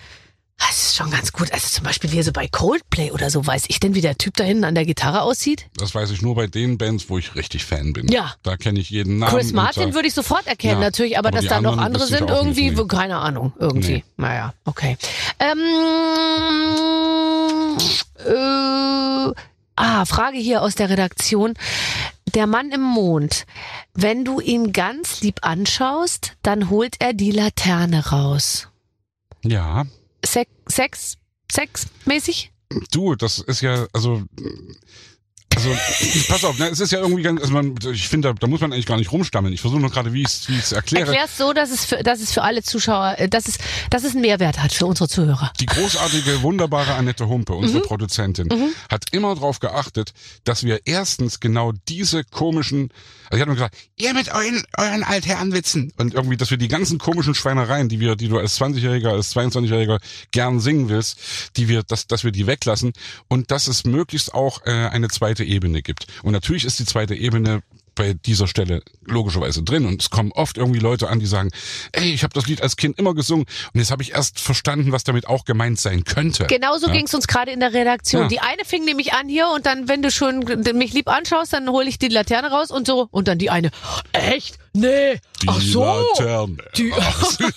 das ist schon ganz gut. Also zum Beispiel hier so bei Coldplay oder so, weiß ich denn, wie der Typ da hinten an der Gitarre aussieht? Das weiß ich nur bei den Bands, wo ich richtig Fan bin. Ja. Da kenne ich jeden Namen. Chris Martin würde ich sofort erkennen, ja, natürlich, aber, aber dass da noch andere sind, irgendwie, nicht, nee. keine Ahnung, irgendwie. Nee. Naja, okay. Ähm, äh, ah, Frage hier aus der Redaktion. Der Mann im Mond, wenn du ihn ganz lieb anschaust, dann holt er die Laterne raus. Ja. Sex, Sex, Sexmäßig? Du, das ist ja, also, also, pass auf, ne, es ist ja irgendwie ganz, also man, ich finde, da, da muss man eigentlich gar nicht rumstammeln. Ich versuche nur gerade, wie ich es wie ich's erkläre. Erklär's so, dass es für, dass es für alle Zuschauer, dass es, dass es einen Mehrwert hat für unsere Zuhörer. Die großartige, wunderbare Annette Humpe, unsere mhm. Produzentin, mhm. hat immer darauf geachtet, dass wir erstens genau diese komischen, also ich habe mir gesagt, ihr mit euren, euren Altherrenwitzen und irgendwie, dass wir die ganzen komischen Schweinereien, die wir, die du als zwanzigjähriger, als zweiundzwanzigjähriger gern singen willst, die wir, dass, dass wir die weglassen und dass es möglichst auch äh, eine zweite Ebene gibt. Und natürlich ist die zweite Ebene bei dieser Stelle logischerweise drin und es kommen oft irgendwie Leute an, die sagen, ey, ich habe das Lied als Kind immer gesungen und jetzt habe ich erst verstanden, was damit auch gemeint sein könnte. Genauso ja? ging's uns gerade in der Redaktion. Ja. Die eine fing nämlich an hier und dann, wenn du schon mich lieb anschaust, dann hole ich die Laterne raus und so und dann die eine, echt? Nee. Die Ach so. Laterne. Die ja,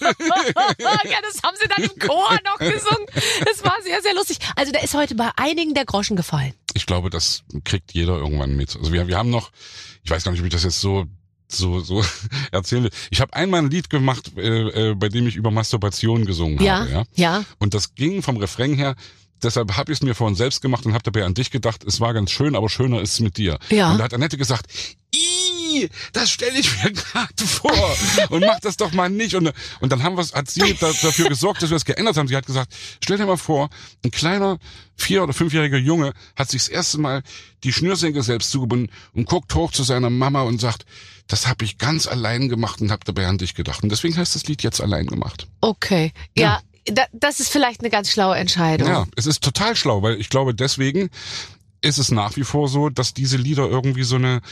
das haben sie dann im Chor noch gesungen. Das war sehr, sehr lustig. Also da ist heute bei einigen der Groschen gefallen. Ich glaube, das kriegt jeder irgendwann mit. Also wir, wir haben noch, ich weiß gar nicht, ob ich das jetzt so so so erzähle. Ich habe einmal ein Lied gemacht, äh, äh, bei dem ich über Masturbation gesungen ja, habe. Ja, ja. Und das ging vom Refrain her. Deshalb habe ich es mir vorhin selbst gemacht und habe dabei an dich gedacht, es war ganz schön, aber schöner ist es mit dir. Ja. Und da hat Annette gesagt, Ih, das stelle ich mir gerade vor und mach das doch mal nicht. Und, und dann haben wir, hat sie da, dafür gesorgt, dass wir es geändert haben. Sie hat gesagt, stell dir mal vor, ein kleiner vier- oder fünfjähriger Junge hat sich das erste Mal die Schnürsenkel selbst zugebunden und guckt hoch zu seiner Mama und sagt, das habe ich ganz allein gemacht und habe dabei an dich gedacht. Und deswegen heißt das Lied jetzt allein gemacht. Okay, ja. ja. Das ist vielleicht eine ganz schlaue Entscheidung. Ja, es ist total schlau, weil ich glaube, deswegen ist es nach wie vor so, dass diese Lieder irgendwie so eine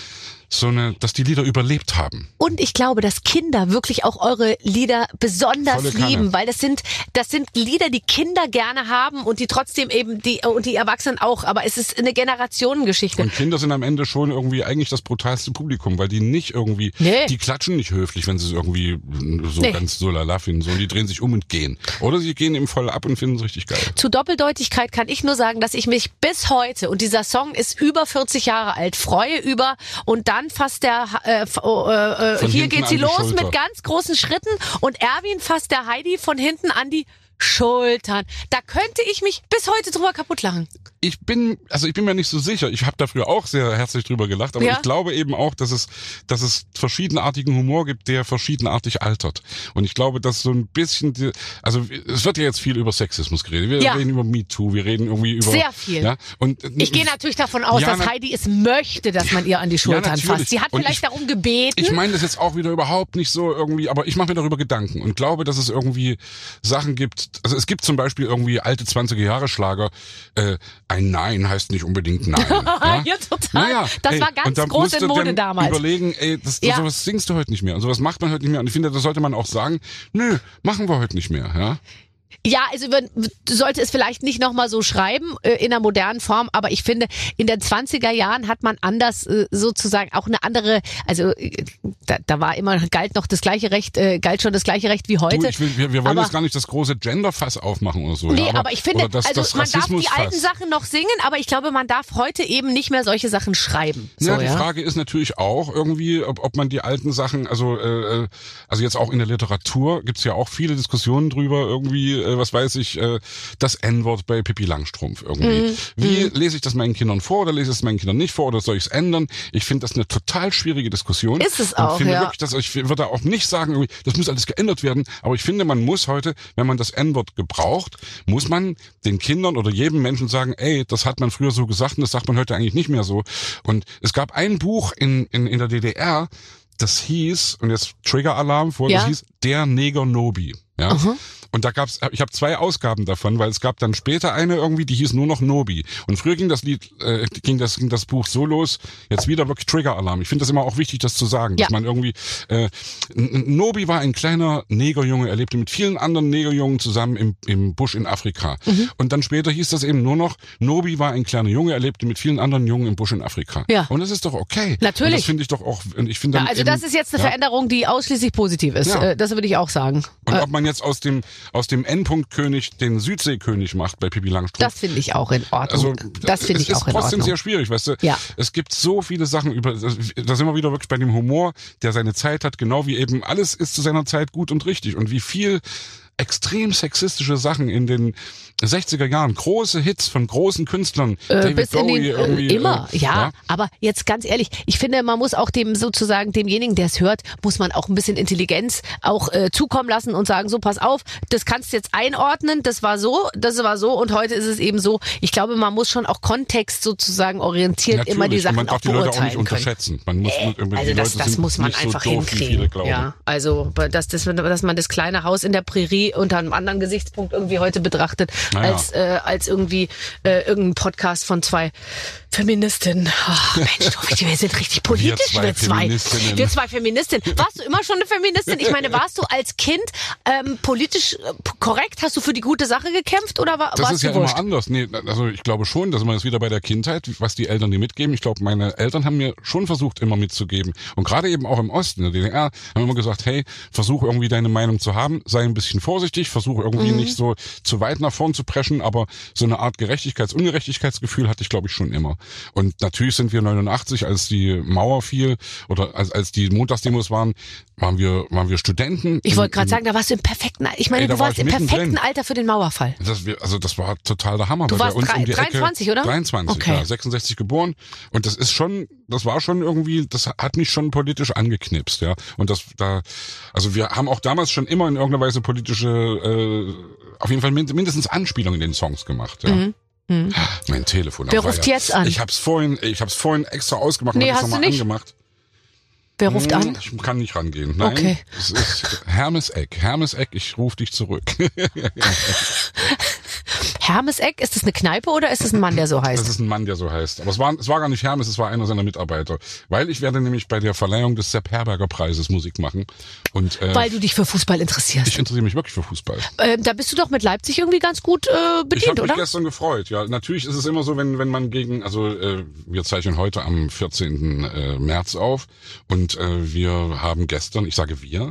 so eine, dass die Lieder überlebt haben. Und ich glaube, dass Kinder wirklich auch eure Lieder besonders Volle Kanne. lieben, weil das sind, das sind Lieder, die Kinder gerne haben und die trotzdem eben die, und die Erwachsenen auch. Aber es ist eine Generationengeschichte. Und Kinder sind am Ende schon irgendwie eigentlich das brutalste Publikum, weil die nicht irgendwie, Nee. die klatschen nicht höflich, wenn sie es irgendwie so Nee. ganz so lala finden, sondern die drehen sich um und gehen. Oder sie gehen eben voll ab und finden es richtig geil. Zu Doppeldeutigkeit kann ich nur sagen, dass ich mich bis heute, und dieser Song ist über vierzig Jahre alt, freue über, und dann fasst der, äh, f- oh, äh, Von hier hinten geht sie an die los Schulter. mit ganz großen Schritten und Erwin fasst der Heidi von hinten an die Schultern. Da könnte ich mich bis heute drüber kaputt lachen. Ich bin, also ich bin mir nicht so sicher. Ich habe dafür auch sehr herzlich drüber gelacht, aber Ja. ich glaube eben auch, dass es, dass es verschiedenartigen Humor gibt, der verschiedenartig altert. Und ich glaube, dass so ein bisschen, die, also es wird ja jetzt viel über Sexismus geredet. Wir Ja. reden über MeToo, wir reden irgendwie über Sehr viel. Ja, und Ich gehe natürlich davon aus, Ja, dass na- Heidi es möchte, dass man ihr an die Schultern natürlich. fasst. Sie hat Und vielleicht ich- darum gebeten. Ich meine das jetzt auch wieder überhaupt nicht so irgendwie, aber ich mache mir darüber Gedanken und glaube, dass es irgendwie Sachen gibt. Also es gibt zum Beispiel irgendwie alte zwanziger Jahre Schlager. Äh, ein Nein heißt nicht unbedingt Nein. ja? Ja, total. Naja, Das ey, war ganz und da groß musst in du Mode dann damals. Überlegen, ey, das, Ja. sowas singst du heute nicht mehr und sowas macht man heute nicht mehr. Und ich finde, das sollte man auch sagen. Nö, machen wir heute nicht mehr. Ja. Ja, also man sollte es vielleicht nicht nochmal so schreiben äh, in einer modernen Form, aber ich finde, in den zwanziger Jahren hat man anders äh, sozusagen auch eine andere, also äh, da, da war immer, galt noch das gleiche Recht, äh, galt schon das gleiche Recht wie heute. Du, ich will, wir, wir wollen aber, jetzt gar nicht das große Genderfass aufmachen oder so. Nee, ja, aber, ich finde, oder das, also das man darf die Rassismusfass. alten Sachen noch singen, aber ich glaube, man darf heute eben nicht mehr solche Sachen schreiben. So, Ja, die ja? Frage ist natürlich auch irgendwie, ob, ob man die alten Sachen, also äh, also jetzt auch in der Literatur gibt's ja auch viele Diskussionen drüber, irgendwie, äh, was weiß ich, äh, das En-Wort bei Pippi Langstrumpf irgendwie. Mhm. Wie lese ich das meinen Kindern vor oder lese ich es meinen Kindern nicht vor oder soll ich es ändern? Ich finde das eine total schwierige Diskussion. Ist es und auch, finde ja. wirklich, dass ich würde auch nicht sagen, irgendwie, das muss alles geändert werden, aber ich finde, man muss heute, wenn man das En-Wort gebraucht, muss man den Kindern oder jedem Menschen sagen, ey, das hat man früher so gesagt und das sagt man heute eigentlich nicht mehr so. Und es gab ein Buch in, in, in der D D R, das hieß, und jetzt Trigger-Alarm vor, Ja. das hieß Der Neger Nobi. Ja. Aha. Und da gab's, ich habe zwei Ausgaben davon, weil es gab dann später eine irgendwie, die hieß nur noch Nobi. Und früher ging das Lied, äh, ging das, ging das Buch so los. Jetzt wieder wirklich Trigger-Alarm. Ich finde das immer auch wichtig, das zu sagen, Ja. dass man irgendwie. Äh, N- Nobi war ein kleiner Negerjunge. Er lebte mit vielen anderen Negerjungen zusammen im, im Busch in Afrika. Mhm. Und dann später hieß das eben nur noch, Nobi war ein kleiner Junge. Er lebte mit vielen anderen Jungen im Busch in Afrika. Ja. Und das ist doch okay. Natürlich. Und das finde ich doch auch. Und ich finde Ja, dann also eben, das ist jetzt eine ja. Veränderung, die ausschließlich positiv ist. Ja. Äh, Das würde ich auch sagen. Und Äh, ob man jetzt aus dem aus dem Endpunktkönig den Südseekönig macht bei Pippi Langstrumpf. Das finde ich auch in Ordnung. Also das finde es ich ist auch in trotzdem Ordnung. sehr schwierig, weißt du. Ja. Es gibt so viele Sachen über, da sind wir wieder wirklich bei dem Humor, der seine Zeit hat, genau wie eben alles ist zu seiner Zeit gut und richtig und wie viel extrem sexistische Sachen in den sechziger Jahren, große Hits von großen Künstlern, Äh, David bis in Bowie den, äh, irgendwie. immer, äh, ja, aber jetzt ganz ehrlich, ich finde, man muss auch dem sozusagen, demjenigen, der es hört, muss man auch ein bisschen Intelligenz auch äh, zukommen lassen und sagen, so pass auf, das kannst du jetzt einordnen, das war so, das war so und heute ist es eben so. Ich glaube, man muss schon auch Kontext sozusagen orientiert Natürlich. immer die Und Sachen man darf auch die Leute auch beurteilen nicht können. unterschätzen. Man muss, Äh, die also das, Leute das sind muss man nicht einfach so doof, wie hinkriegen. viele glauben. Ja, also dass, das, dass man das kleine Haus in der Prärie unter einem anderen Gesichtspunkt irgendwie heute betrachtet, Naja. als äh, als irgendwie äh, irgendein Podcast von zwei Feministinnen. Oh, Mensch, du, wir sind richtig politisch, zwei wir zwei. Feministinnen. Wir zwei Feministinnen. Warst du immer schon eine Feministin? Ich meine, warst du als Kind ähm, politisch äh, korrekt? Hast du für die gute Sache gekämpft oder war, Das warst ist ja du wurscht? immer anders. Nee, also ich glaube schon, dass man jetzt wieder bei der Kindheit, was die Eltern dir mitgeben. Ich glaube, meine Eltern haben mir schon versucht, immer mitzugeben. Und gerade eben auch im Osten, in der D D R, haben immer gesagt, hey, versuch irgendwie deine Meinung zu haben, sei ein bisschen vorsichtig, versuch irgendwie Mhm. nicht so zu weit nach vorn zu preschen, aber so eine Art Gerechtigkeits-, Ungerechtigkeitsgefühl hatte ich, glaube ich, schon immer. Und natürlich sind wir neunundachtzig, als die Mauer fiel oder als, als die Montagsdemos waren, waren wir, waren wir Studenten. Ich in- wollte gerade in- sagen, da warst du im perfekten Alter. Ich meine, Ey, da du war warst ich im mittendrin. perfekten Alter für den Mauerfall. Das, wir- also das war total der Hammer. Du Bei warst uns drei- um die dreiundzwanzig, Ecke, oder? dreiundzwanzig, Okay. ja, sechsundsechzig geboren. Und das ist schon, das war schon irgendwie, das hat mich schon politisch angeknipst, ja. Und das da, also wir haben auch damals schon immer in irgendeiner Weise politische, äh, auf jeden Fall mind- mindestens Anspielungen in den Songs gemacht, ja. Mhm. Mhm. Mein Telefon. Wer am ruft Weiher. jetzt an? Ich hab's vorhin, ich hab's vorhin extra ausgemacht und Nee, hab hast es du nochmal nicht? angemacht. Wer ruft Hm, an? Ich kann nicht rangehen. Nein, Okay. es ist Hermes Eck. Hermes Eck, ich rufe dich zurück. Hermes-Eck, ist das eine Kneipe oder ist das ein Mann, der so heißt? Das ist ein Mann, der so heißt. Aber es war, es war gar nicht Hermes, es war einer seiner Mitarbeiter. Weil ich werde nämlich bei der Verleihung des Sepp Herberger Preises Musik machen. Und, äh, Weil du dich für Fußball interessierst. Ich interessiere mich wirklich für Fußball. Äh, da bist du doch mit Leipzig irgendwie ganz gut äh, bedient, ich hab oder? Ich habe mich gestern gefreut. Ja, natürlich ist es immer so, wenn wenn man gegen, also äh, wir zeichnen heute am vierzehnten Äh, März auf und äh, wir haben gestern, ich sage wir,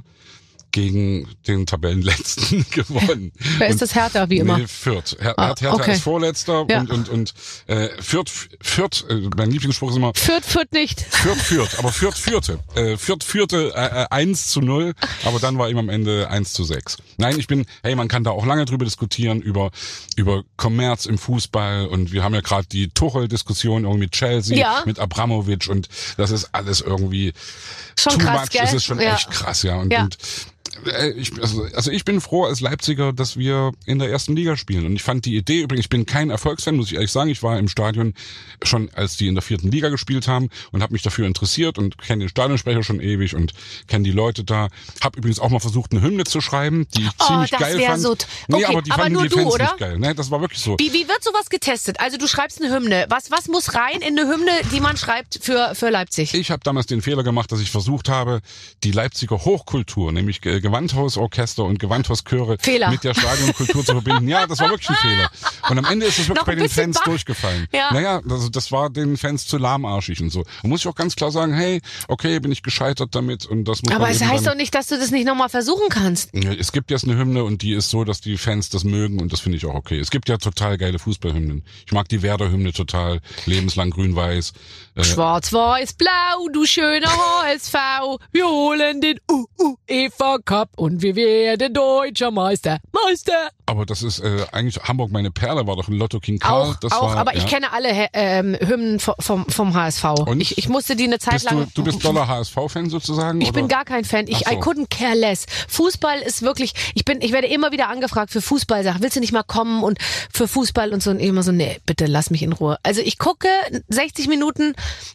gegen den Tabellenletzten gewonnen. Wer ist das Hertha, wie immer? Nee, Fürth. Her ah, Hertha okay. ist Vorletzter ja. und und und äh, Fürth, Fürth, äh, mein Lieblingsspruch ist immer Fürth, Fürth nicht. Fürth, Fürth, aber Fürth führte. Äh, Fürth führte äh, eins zu null, aber dann war ihm am Ende eins zu sechs. Nein, ich bin, hey, man kann da auch lange drüber diskutieren, über über Kommerz im Fußball und wir haben ja gerade die Tuchel-Diskussion irgendwie mit Chelsea, ja. mit Abramovic und das ist alles irgendwie schon too krass, much. gell? Das ist schon ja. echt krass, ja. Und, ja. und Ich, also, also ich bin froh als Leipziger, dass wir in der ersten Liga spielen. Und ich fand die Idee, übrigens, ich bin kein Erfolgsfan, muss ich ehrlich sagen. Ich war im Stadion schon, als die in der vierten Liga gespielt haben und habe mich dafür interessiert und kenne den Stadionsprecher schon ewig und kenne die Leute da. Hab übrigens auch mal versucht, eine Hymne zu schreiben, die ich oh, ziemlich das geil fand. So nee, okay, aber die aber fanden nur die du, Fans oder? nicht geil. Nee, das war wirklich so. Wie, wie wird sowas getestet? Also du schreibst eine Hymne. Was, was muss rein in eine Hymne, die man schreibt für, für Leipzig? Ich habe damals den Fehler gemacht, dass ich versucht habe, die Leipziger Hochkultur, nämlich Gewandhausorchester und Gewandhauschöre Fehler. mit der Stadionkultur zu verbinden. Ja, das war wirklich ein Fehler. Und am Ende ist es wirklich Noch bei ein den bisschen Fans wach. durchgefallen. Ja. Naja, also das war den Fans zu lahmarschig und so. Da muss ich auch ganz klar sagen, hey, okay, bin ich gescheitert damit und das muss Aber man es eben heißt dann, doch nicht, dass du das nicht nochmal versuchen kannst. es gibt jetzt eine Hymne und die ist so, dass die Fans das mögen und das finde ich auch okay. Es gibt ja total geile Fußballhymnen. Ich mag die Werder-Hymne total, lebenslang grün-weiß. Äh, Schwarz-Weiß-Blau, du schöner H S V, wir holen den UEFA Cup und wir werden deutscher Meister. Meister! aber das ist äh, eigentlich Hamburg meine Perle, war doch ein Lotto King Karl. Auch, das auch war, aber ja. ich kenne alle ähm, Hymnen vom, vom, vom H S V. Und? Ich, ich musste die eine Zeit Bist lang... du, du bist doller H S V-Fan sozusagen? Ich oder? bin gar kein Fan. Ich Ach so. I couldn't care less. Fußball ist wirklich, ich bin, ich werde immer wieder angefragt für Fußballsachen. Willst du nicht mal kommen und für Fußball und so und immer so, nee, bitte lass mich in Ruhe. Also ich gucke sechzig Minuten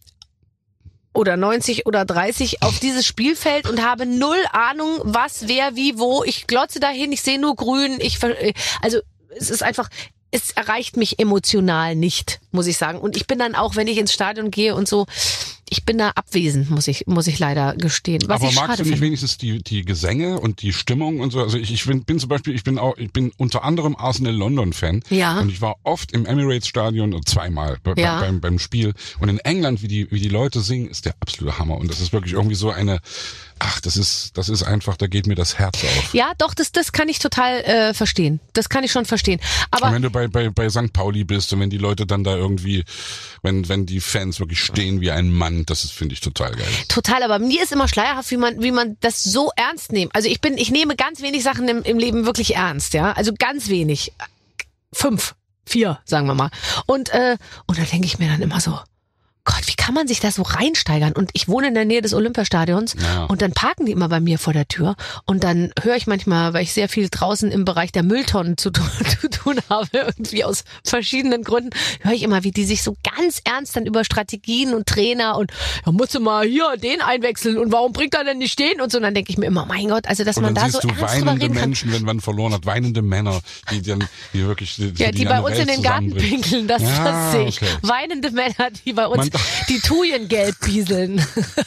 oder neunzig oder dreißig auf dieses Spielfeld und habe null Ahnung, was, wer, wie, wo. Ich glotze dahin, ich sehe nur grün. Ich, ver- also es ist einfach, es erreicht mich emotional nicht, muss ich sagen. Und ich bin dann auch, wenn ich ins Stadion gehe und so, ich bin da abwesend, muss ich, muss ich leider gestehen. Was Aber ich magst schade du nicht finde. wenigstens die, die Gesänge und die Stimmung und so? Also ich, ich bin, bin zum Beispiel, ich bin auch, ich bin unter anderem Arsenal London Fan. Ja. Und ich war oft im Emirates Stadion, zweimal bei, Ja. beim, beim Spiel. Und in England, wie die, wie die Leute singen, ist der absolute Hammer. Und das ist wirklich irgendwie so eine, ach, das ist, das ist einfach, da geht mir das Herz auf. Ja, doch, das, das kann ich total äh, verstehen. Das kann ich schon verstehen. Und Aber wenn du bei, bei, bei Sankt Pauli bist und wenn die Leute dann da irgendwie, wenn, wenn die Fans wirklich stehen wie ein Mann, das ist, finde ich, total geil. total, aber mir ist immer schleierhaft, wie man, wie man das so ernst nimmt. Also ich bin, ich nehme ganz wenig Sachen im, im Leben wirklich ernst, ja. Also ganz wenig. Fünf, vier, sagen wir mal. Und, äh, und da denke ich mir dann immer so, Gott, wie kann man sich da so reinsteigern? Und ich wohne in der Nähe des Olympiastadions Ja. und dann parken die immer bei mir vor der Tür und dann höre ich manchmal, weil ich sehr viel draußen im Bereich der Mülltonnen zu tun, zu tun habe, irgendwie aus verschiedenen Gründen, höre ich immer, wie die sich so ganz ernst dann über Strategien und Trainer und ja, musst du mal hier den einwechseln und warum bringt er denn nicht den und so. Und dann denke ich mir immer, mein Gott, also dass Und man dann da siehst so du ernst drüber weinende reden kann. Menschen, wenn man verloren hat, weinende Männer, die dann, die wirklich, die, Ja, die, die bei eine uns in Welt den Garten zusammenbringen. pinkeln, das, Ja, das sehe ich. okay. Weinende Männer, die bei uns Man- die Tujen gelb bieseln.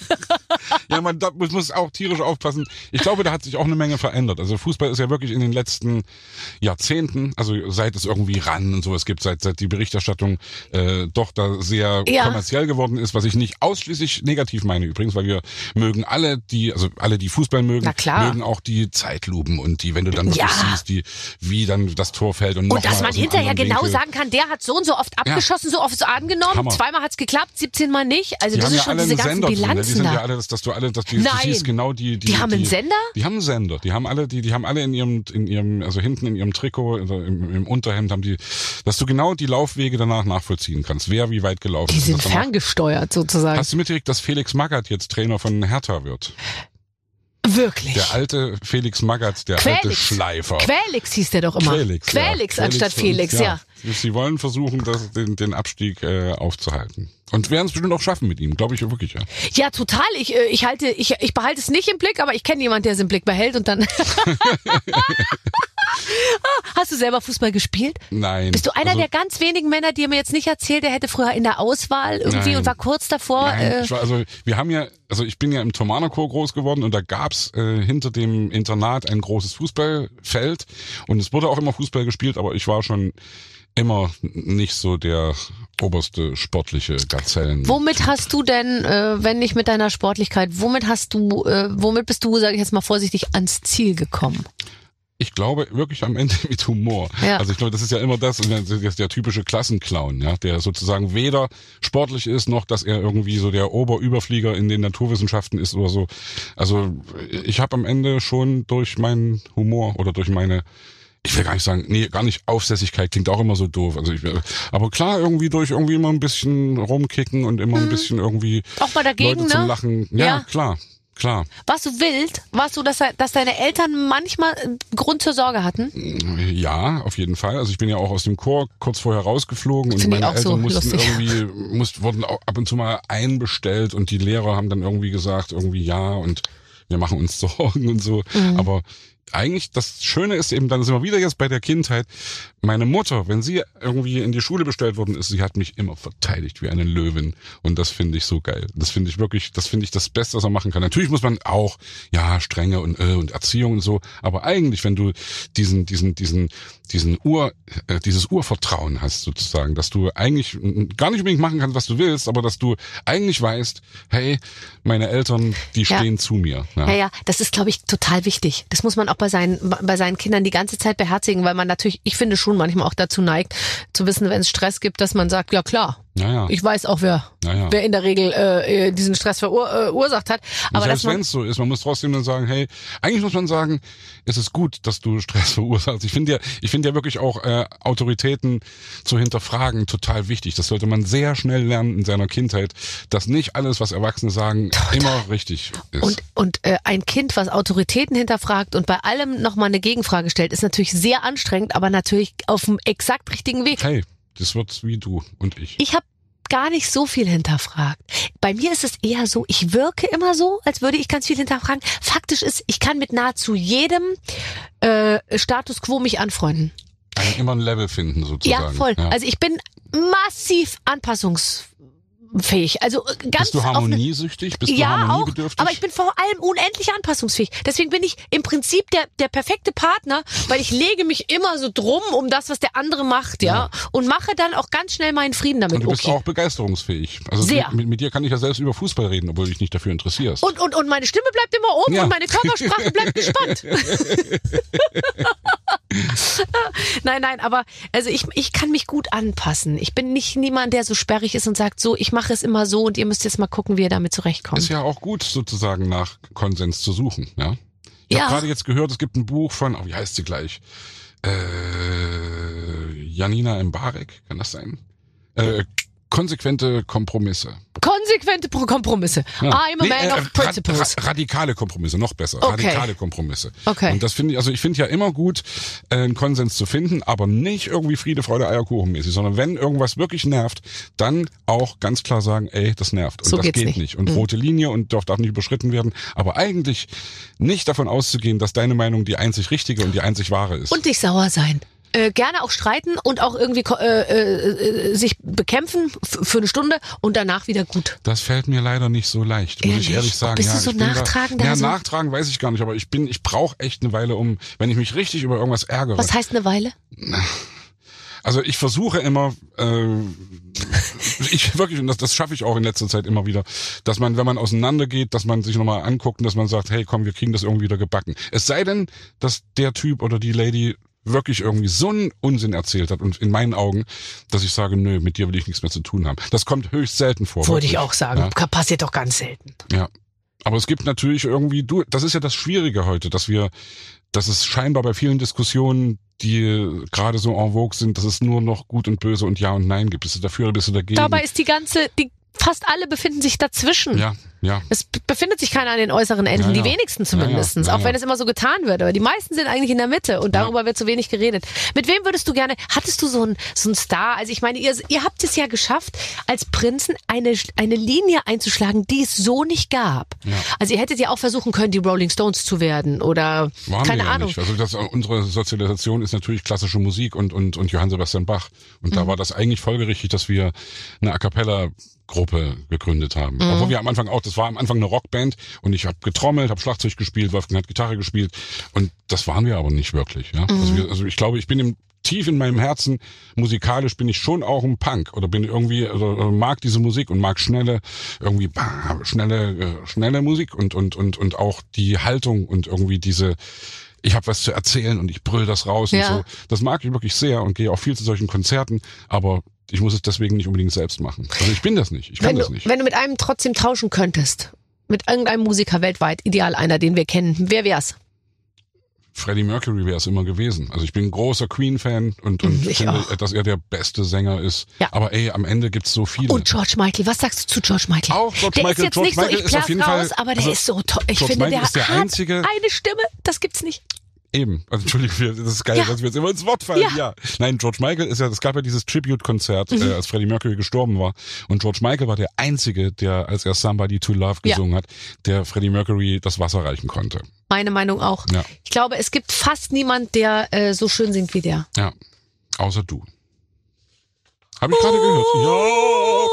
Ja, man da muss, muss auch tierisch aufpassen. Ich glaube, da hat sich auch eine Menge verändert. Also Fußball ist ja wirklich in den letzten Jahrzehnten, also seit es irgendwie RAN und sowas gibt, seit, seit die Berichterstattung äh, doch da sehr Ja. kommerziell geworden ist, was ich nicht ausschließlich negativ meine übrigens, weil wir mögen alle, die, also alle, die Fußball mögen, Na klar. mögen auch die Zeitlupen und die, wenn du dann wirklich Ja. siehst, die, wie dann das Tor fällt und, noch Und dass mal man aus einem hinterher anderen genau Winkel. sagen kann, der hat so und so oft abgeschossen, so oft angenommen, Hammer. zweimal hat's geklappt, siebzehn Mal nicht. Also Die das haben ist ja schon alle diese einen ganzen Sender drin. Ne? Die Bilanzen sind da. ja alle, dass, dass du alle, dass die, Nein. du siehst genau die, die, Die haben einen Sender? Die haben einen Sender. Die haben alle, die, die haben alle in ihrem, in ihrem, also hinten in ihrem Trikot, also im, im Unterhemd haben die, dass du genau die Laufwege danach nachvollziehen kannst. Wer wie weit gelaufen Die ist. sind Das danach- ferngesteuert sozusagen. Hast du mitgekriegt, dass Felix Magath jetzt Trainer von Hertha wird? Wirklich. Der alte Felix Magath, der alte Quälix. Schleifer. Quälix hieß der doch immer. Quälix, ja. Quälix anstatt für uns, Felix, ja. Sie wollen versuchen, das, den, den Abstieg äh, aufzuhalten. Und werden es bestimmt auch schaffen mit ihm, glaube ich wirklich, ja. Ja, total. Ich, äh, ich halte, ich, ich behalte es nicht im Blick, aber ich kenne jemanden, der es im Blick behält und dann. Hast du selber Fußball gespielt? Nein. Bist du einer also, der ganz wenigen Männer, die mir jetzt nicht erzählt, der hätte früher in der Auswahl irgendwie nein. und war kurz davor? Nein, Äh, ich war, also wir haben ja, also ich bin ja im Thomanerchor groß geworden und da gab's äh, hinter dem Internat ein großes Fußballfeld und es wurde auch immer Fußball gespielt, aber ich war schon immer nicht so der oberste sportliche Gazellen. Womit hast du denn, äh, wenn nicht mit deiner Sportlichkeit, womit hast du, äh, womit bist du, sage ich jetzt mal vorsichtig, ans Ziel gekommen? Ich glaube wirklich am Ende mit Humor. Ja. Also ich glaube, das ist ja immer das, das ist der typische Klassenclown, ja, der sozusagen weder sportlich ist, noch dass er irgendwie so der Oberüberflieger in den Naturwissenschaften ist oder so. Also ich habe am Ende schon durch meinen Humor oder durch meine, ich will gar nicht sagen, nee, gar nicht Aufsässigkeit, klingt auch immer so doof. Also ich, aber klar, irgendwie durch irgendwie immer ein bisschen rumkicken und immer ein bisschen irgendwie Auch mal dagegen, Leute zum ne? Lachen. Ja, Ja. klar. Klar. Warst du wild? Warst du, dass, dass deine Eltern manchmal Grund zur Sorge hatten? Ja, auf jeden Fall. Also ich bin ja auch aus dem Chor kurz vorher rausgeflogen und Find ich meine auch Eltern so mussten lustig. irgendwie, mussten, wurden auch ab und zu mal einbestellt und die Lehrer haben dann irgendwie gesagt, irgendwie ja und wir machen uns Sorgen und so. Mhm. Aber eigentlich, das Schöne ist eben, dann sind wir wieder jetzt bei der Kindheit. Meine Mutter, wenn sie irgendwie in die Schule bestellt worden ist, sie hat mich immer verteidigt wie eine Löwin. Und das finde ich so geil. Das finde ich wirklich, das finde ich das Beste, was man machen kann. Natürlich muss man auch, ja, Strenge und, äh, und Erziehung und so. Aber eigentlich, wenn du diesen, diesen, diesen, diesen Ur, äh, dieses Urvertrauen hast sozusagen, dass du eigentlich gar nicht unbedingt machen kannst, was du willst, aber dass du eigentlich weißt, hey, meine Eltern, die Ja. stehen zu mir. Ja, ja, das ist, glaube ich, total wichtig. Das muss man auch bei seinen, bei seinen Kindern die ganze Zeit beherzigen, weil man natürlich, ich finde schon manchmal auch dazu neigt, zu wissen, wenn es Stress gibt, dass man sagt, ja klar, Ja, ja. ich weiß auch, wer, Ja, ja. wer in der Regel äh, diesen Stress verursacht hat. Und Aber dass selbst man, wenn es so ist, man muss trotzdem dann sagen, hey, eigentlich muss man sagen, es ist gut, dass du Stress verursachst. Ich finde ja, ich finde ja wirklich auch äh, Autoritäten zu hinterfragen total wichtig. Das sollte man sehr schnell lernen in seiner Kindheit, dass nicht alles, was Erwachsene sagen, immer richtig ist. Und, und äh, ein Kind, was Autoritäten hinterfragt und bei allem nochmal eine Gegenfrage stellt, ist natürlich sehr anstrengend, aber natürlich auf dem exakt richtigen Weg. Hey, das wird wie du und ich. Ich habe gar nicht so viel hinterfragt. Bei mir ist es eher so, ich wirke immer so, als würde ich ganz viel hinterfragen. Faktisch ist, ich kann mit nahezu jedem äh, Status quo mich anfreunden. Ein, immer ein Level finden sozusagen. Ja, voll. Ja. Also ich bin massiv anpassungsfähig. Also äh, ganz Bist du auf eine- harmoniesüchtig? Bist du ja, auch, harmoniebedürftig? aber ich bin vor allem unendlich anpassungsfähig. Deswegen bin ich im Prinzip der, der perfekte Partner, weil ich lege mich immer so drum um das, was der andere macht, ja, Ja. und mache dann auch ganz schnell meinen Frieden damit. Und du bist Okay. auch begeisterungsfähig. Also Sehr. Mit, mit dir kann ich ja selbst über Fußball reden, obwohl du dich nicht dafür interessierst. Und, und, und meine Stimme bleibt immer oben Ja. und meine Körpersprache bleibt gespannt. Nein, nein, aber also ich, ich kann mich gut anpassen. Ich bin nicht niemand, der so sperrig ist und sagt, so, ich mache es immer so und ihr müsst jetzt mal gucken, wie ihr damit zurechtkommt. Ist ja auch gut, sozusagen nach Konsens zu suchen, ja. Ich Ja. habe gerade jetzt gehört, es gibt ein Buch von, oh, wie heißt sie gleich? Äh, Janina Mbarek, kann das sein? Äh, konsequente Kompromisse. Konsequente Pro- Kompromisse. Ja. I'm a Nee, man äh, of principles. Ra ra radikale Kompromisse, noch besser. Okay. Radikale Kompromisse. Okay. Und das finde ich, also ich finde ja immer gut, äh, einen Konsens zu finden, aber nicht irgendwie Friede, Freude, Eierkuchen mäßig, sondern wenn irgendwas wirklich nervt, dann auch ganz klar sagen, ey, das nervt. Und So das geht's geht nicht. nicht. Und Mhm. rote Linie und darf, darf nicht überschritten werden. Aber eigentlich nicht davon auszugehen, dass deine Meinung die einzig richtige und die einzig wahre ist. Und nicht sauer sein. Äh, gerne auch streiten und auch irgendwie ko- äh, äh, äh, sich bekämpfen f- für eine Stunde und danach wieder gut. Das fällt mir leider nicht so leicht, muss Ehrlich? ich ehrlich sagen. Bist ja, du so ich bin nachtragender Da, ja, so? nachtragen weiß ich gar nicht, aber ich bin, ich brauche echt eine Weile, um, wenn ich mich richtig über irgendwas ärgere. Was heißt eine Weile? Also ich versuche immer, äh, ich wirklich, und das, das schaffe ich auch in letzter Zeit immer wieder, dass man, wenn man auseinandergeht, dass man sich nochmal anguckt und dass man sagt, hey komm, wir kriegen das irgendwie wieder gebacken. Es sei denn, dass der Typ oder die Lady wirklich irgendwie so einen Unsinn erzählt hat und in meinen Augen, dass ich sage, nö, mit dir will ich nichts mehr zu tun haben. Das kommt höchst selten vor. Wollte ich wirklich. auch sagen. Ja. Ka- Passiert doch ganz selten. Ja. Aber es gibt natürlich irgendwie, du, das ist ja das Schwierige heute, dass wir, dass es scheinbar bei vielen Diskussionen, die gerade so en vogue sind, dass es nur noch Gut und Böse und Ja und Nein gibt. Bist du dafür oder bist du dagegen? Dabei ist die ganze, die fast alle befinden sich dazwischen. Ja, Ja. Es b- befindet sich keiner an den äußeren Enden, Ja, ja. die wenigsten zumindest, Ja, ja. Ja, auch ja. wenn es immer so getan wird. Aber die meisten sind eigentlich in der Mitte und darüber Ja. wird zu wenig geredet. Mit wem würdest du gerne, hattest du so einen so einen Star? Also ich meine, ihr, ihr habt es ja geschafft, als Prinzen eine, eine Linie einzuschlagen, die es so nicht gab. Ja. Also ihr hättet ja auch versuchen können, die Rolling Stones zu werden oder Waren keine wir ja Ahnung. nicht. Also das, unsere Sozialisation ist natürlich klassische Musik und, und, und Johann Sebastian Bach. Und Mhm. da war das eigentlich folgerichtig, dass wir eine A Cappella Gruppe gegründet haben. Mhm. Obwohl wir am Anfang auch, das war am Anfang eine Rockband und ich habe getrommelt, habe Schlagzeug gespielt, Wolfgang hat Gitarre gespielt und das waren wir aber nicht wirklich. Ja? Mhm. Also, wir, also ich glaube, ich bin im tief in meinem Herzen, musikalisch bin ich schon auch ein Punk oder bin irgendwie, also mag diese Musik und mag schnelle, irgendwie bah, schnelle, äh, schnelle Musik und, und, und, und auch die Haltung und irgendwie diese, ich habe was zu erzählen und ich brüll das raus Ja. und so. Das mag ich wirklich sehr und gehe auch viel zu solchen Konzerten, aber ich muss es deswegen nicht unbedingt selbst machen. Also ich bin das nicht, ich kann Wenn das du, nicht. wenn du mit einem trotzdem tauschen könntest, mit irgendeinem Musiker weltweit, ideal einer, den wir kennen, wer wär's? Freddie Mercury wäre es immer gewesen. Also ich bin ein großer Queen-Fan und, und Ich finde, auch. dass er der beste Sänger ist. Ja. Aber ey, am Ende gibt's so viele. Und George Michael, was sagst du zu George Michael? Auch George der Michael. ist jetzt George nicht Michael so, ich ist auf blaff jeden raus, Fall- aber der also ist so toll. Ich George finde, Michael der ist der hat einzige- eine Stimme, das gibt's nicht. Eben, also Entschuldigung, das ist geil, Ja. dass wir jetzt immer ins Wort fallen. Ja. Ja. Nein, George Michael ist ja, es gab ja dieses Tribute-Konzert, Mhm. äh, als Freddie Mercury gestorben war. Und George Michael war der Einzige, der, als er Somebody to Love Ja. gesungen hat, der Freddie Mercury das Wasser reichen konnte. Meine Meinung auch. Ja. Ich glaube, es gibt fast niemand, der äh, so schön singt wie der. Ja, außer du. Habe ich gerade gehört. Ja.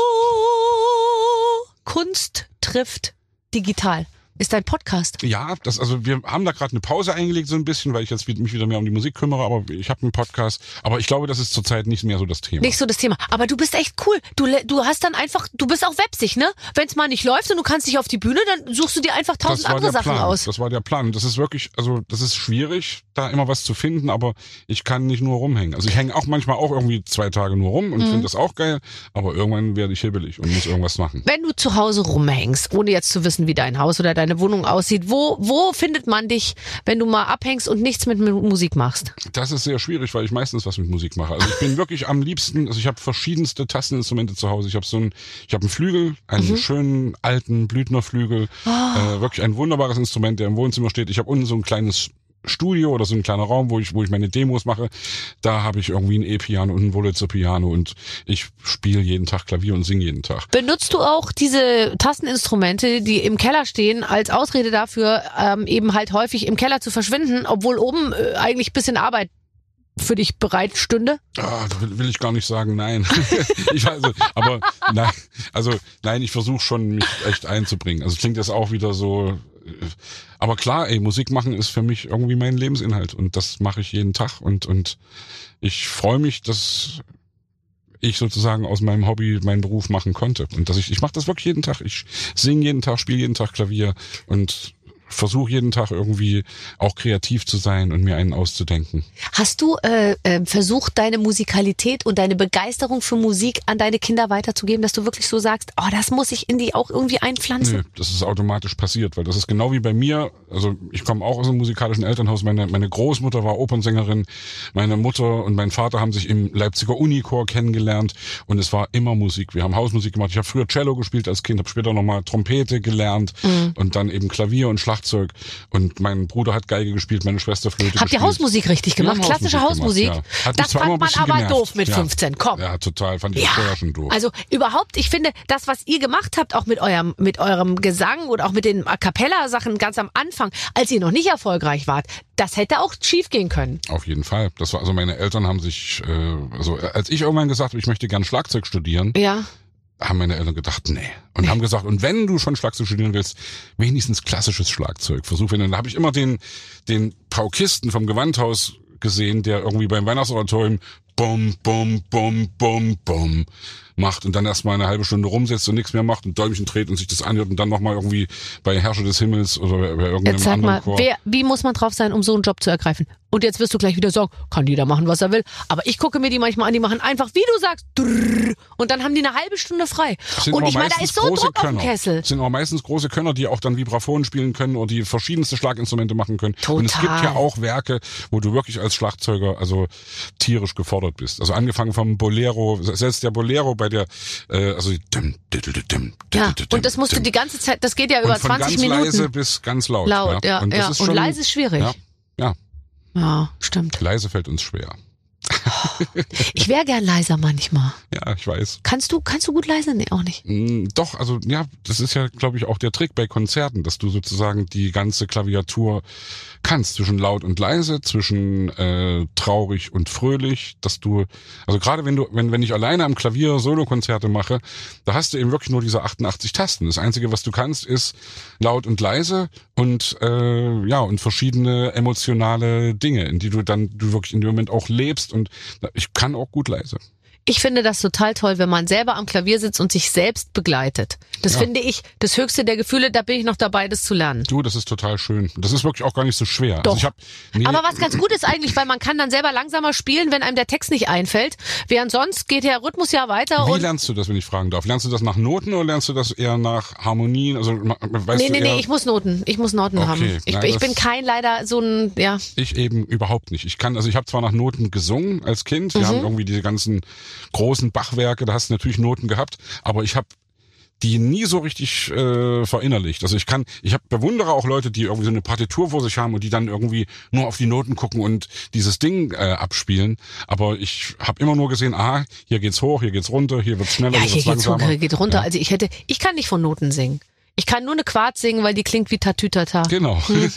Kunst trifft digital. Ist ein Podcast. Ja, das, also wir haben da gerade eine Pause eingelegt so ein bisschen, weil ich jetzt mich wieder mehr um die Musik kümmere, aber ich habe einen Podcast. Aber ich glaube, das ist zurzeit nicht mehr so das Thema. Nicht so das Thema. Aber du bist echt cool. Du, le- du hast dann einfach, du bist auch websig, ne? Wenn es mal nicht läuft und du kannst nicht auf die Bühne, dann suchst du dir einfach tausend war andere der Sachen Plan. aus. Das war der Plan. Das ist wirklich, also das ist schwierig, da immer was zu finden, aber ich kann nicht nur rumhängen. Also ich hänge auch manchmal auch irgendwie zwei Tage nur rum und Mhm. finde das auch geil, aber irgendwann werde ich hibbelig und muss irgendwas machen. Wenn du zu Hause rumhängst, ohne jetzt zu wissen, wie dein Haus oder deine Wohnung aussieht, wo, wo findet man dich, wenn du mal abhängst und nichts mit Mu- Musik machst? Das ist sehr schwierig, weil ich meistens was mit Musik mache. Also ich bin wirklich am liebsten, also ich habe verschiedenste Tasteninstrumente zu Hause. Ich habe so einen, ich habe einen Flügel, einen schönen alten Blüthnerflügel, äh, wirklich ein wunderbares Instrument, der im Wohnzimmer steht. Ich habe unten so ein kleines Studio oder so ein kleiner Raum, wo ich wo ich meine Demos mache. Da habe ich irgendwie ein E-Piano und ein Wurlitzer-Piano und ich spiele jeden Tag Klavier und singe jeden Tag. Benutzt du auch diese Tasteninstrumente, die im Keller stehen, als Ausrede dafür, ähm, eben halt häufig im Keller zu verschwinden, obwohl oben äh, eigentlich bisschen Arbeit für dich bereit stünde? Ah, da will, will ich gar nicht sagen, nein. ich also, aber nein, also nein, ich versuche schon mich echt einzubringen. Also klingt jetzt auch wieder so, äh, aber klar, ey, Musik machen ist für mich irgendwie mein Lebensinhalt und das mache ich jeden Tag und und ich freue mich, dass ich sozusagen aus meinem Hobby meinen Beruf machen konnte und dass ich ich mache das wirklich jeden Tag. Ich singe jeden Tag, spiele jeden Tag Klavier und versuche jeden Tag irgendwie auch kreativ zu sein und mir einen auszudenken. Hast du äh, äh, versucht, deine Musikalität und deine Begeisterung für Musik an deine Kinder weiterzugeben, dass du wirklich so sagst, oh, das muss ich in die auch irgendwie einpflanzen? Nö, das ist automatisch passiert, weil das ist genau wie bei mir. Also ich komme auch aus einem musikalischen Elternhaus. Meine, meine Großmutter war Opernsängerin. Meine Mutter und mein Vater haben sich im Leipziger Unichor kennengelernt und es war immer Musik. Wir haben Hausmusik gemacht. Ich habe früher Cello gespielt als Kind, habe später nochmal Trompete gelernt Mhm. und dann eben Klavier und Schlagzeug. Und mein Bruder hat Geige gespielt, meine Schwester Flöte Habt ihr gespielt. Hausmusik richtig Wir gemacht? haben Klassische Hausmusik? gemacht, ja. Hat mich Das zwar immer fand ein man bisschen aber genervt. doof mit Ja. fünfzehn, komm. Ja, total. Fand ich Ja, vorher schon doof. also überhaupt, ich finde, das, was ihr gemacht habt, auch mit eurem, mit eurem Gesang und auch mit den A Cappella-Sachen ganz am Anfang, als ihr noch nicht erfolgreich wart, das hätte auch schief gehen können. Auf jeden Fall. Das war also meine Eltern haben sich, äh, also als ich irgendwann gesagt habe, ich möchte gern Schlagzeug studieren, Ja. haben meine Eltern gedacht, nee. Und haben gesagt, und wenn du schon Schlagzeug studieren willst, wenigstens klassisches Schlagzeug. Versuch, wenn, dann habe ich immer den, den Paukisten vom Gewandhaus gesehen, der irgendwie beim Weihnachtsoratorium bum, bum, bum, bum, bum macht und dann erstmal eine halbe Stunde rumsetzt und nichts mehr macht und Däumchen dreht und sich das anhört und dann nochmal irgendwie bei Herrscher des Himmels oder bei, bei irgendeinem Jetzt sag anderen mal, Chor. wer, wie muss man drauf sein, um so einen Job zu ergreifen? Und jetzt wirst du gleich wieder sagen, kann jeder machen, was er will. Aber ich gucke mir die manchmal an, die machen einfach, wie du sagst, drrrr, und dann haben die eine halbe Stunde frei. Das sind Und aber ich meine, da meistens ist so große Druck auf dem Könner. Kessel. Das sind aber meistens große Könner, die auch dann Vibraphon spielen können oder die verschiedenste Schlaginstrumente machen können. Total. Und es gibt ja auch Werke, wo du wirklich als Schlagzeuger also tierisch gefordert laut bist. Also angefangen vom Bolero, selbst der Bolero bei der, äh, also dim, dim, dim, dim, ja, dim, und das musst du die ganze Zeit, das geht ja über und von zwanzig ganz Minuten. leise bis ganz laut. Laut, ja, ja. Und, das ja. ist schon, und leise ist schwierig. Ja, ja. Ja, stimmt. Leise fällt uns schwer. Ich wäre gern leiser manchmal. Ja, ich weiß. Kannst du, kannst du gut leise? Nee, auch nicht. Mm, Doch, also ja, das ist ja, glaube ich, auch der Trick bei Konzerten, dass du sozusagen die ganze Klaviatur kannst, zwischen laut und leise, zwischen äh, traurig und fröhlich, dass du, also gerade wenn du, wenn wenn ich alleine am Klavier Solokonzerte mache, da hast du eben wirklich nur diese achtundachtzig Tasten. Das Einzige, was du kannst, ist laut und leise und äh, ja und verschiedene emotionale Dinge, in die du dann du wirklich in dem Moment auch lebst. Und ich kann auch gut leise. Ich finde das total toll, wenn man selber am Klavier sitzt und sich selbst begleitet. Das Ja. finde ich das höchste der Gefühle, da bin ich noch dabei, das zu lernen. Du, das ist total schön. Das ist wirklich auch gar nicht so schwer. Doch. Also ich hab, nee, Aber was ganz gut ist eigentlich, weil man kann dann selber langsamer spielen, wenn einem der Text nicht einfällt. Während sonst geht der Rhythmus ja weiter. Wie und lernst du das, wenn ich fragen darf? Lernst du das nach Noten oder lernst du das eher nach Harmonien? Also weißt Nee, du nee, eher, nee, ich muss Noten. Ich muss Noten Okay, haben. Ich, nein, ich das- bin kein leider so ein, ja. Ich eben überhaupt nicht. Ich kann, also ich habe zwar nach Noten gesungen als Kind. Wir Mhm. haben irgendwie diese ganzen großen Bachwerke, da hast du natürlich Noten gehabt, aber ich habe die nie so richtig äh, verinnerlicht. Also ich kann, ich hab, bewundere auch Leute, die irgendwie so eine Partitur vor sich haben und die dann irgendwie nur auf die Noten gucken und dieses Ding äh, abspielen. Aber ich habe immer nur gesehen, aha, hier geht's hoch, hier geht's runter, hier wird's schneller, Ja, hier hier wird's geht's hoch, langsamer. hier geht runter. Ja. Also ich hätte, ich kann nicht von Noten singen. Ich kann nur eine Quarz singen, weil die klingt wie Tatütata. Genau.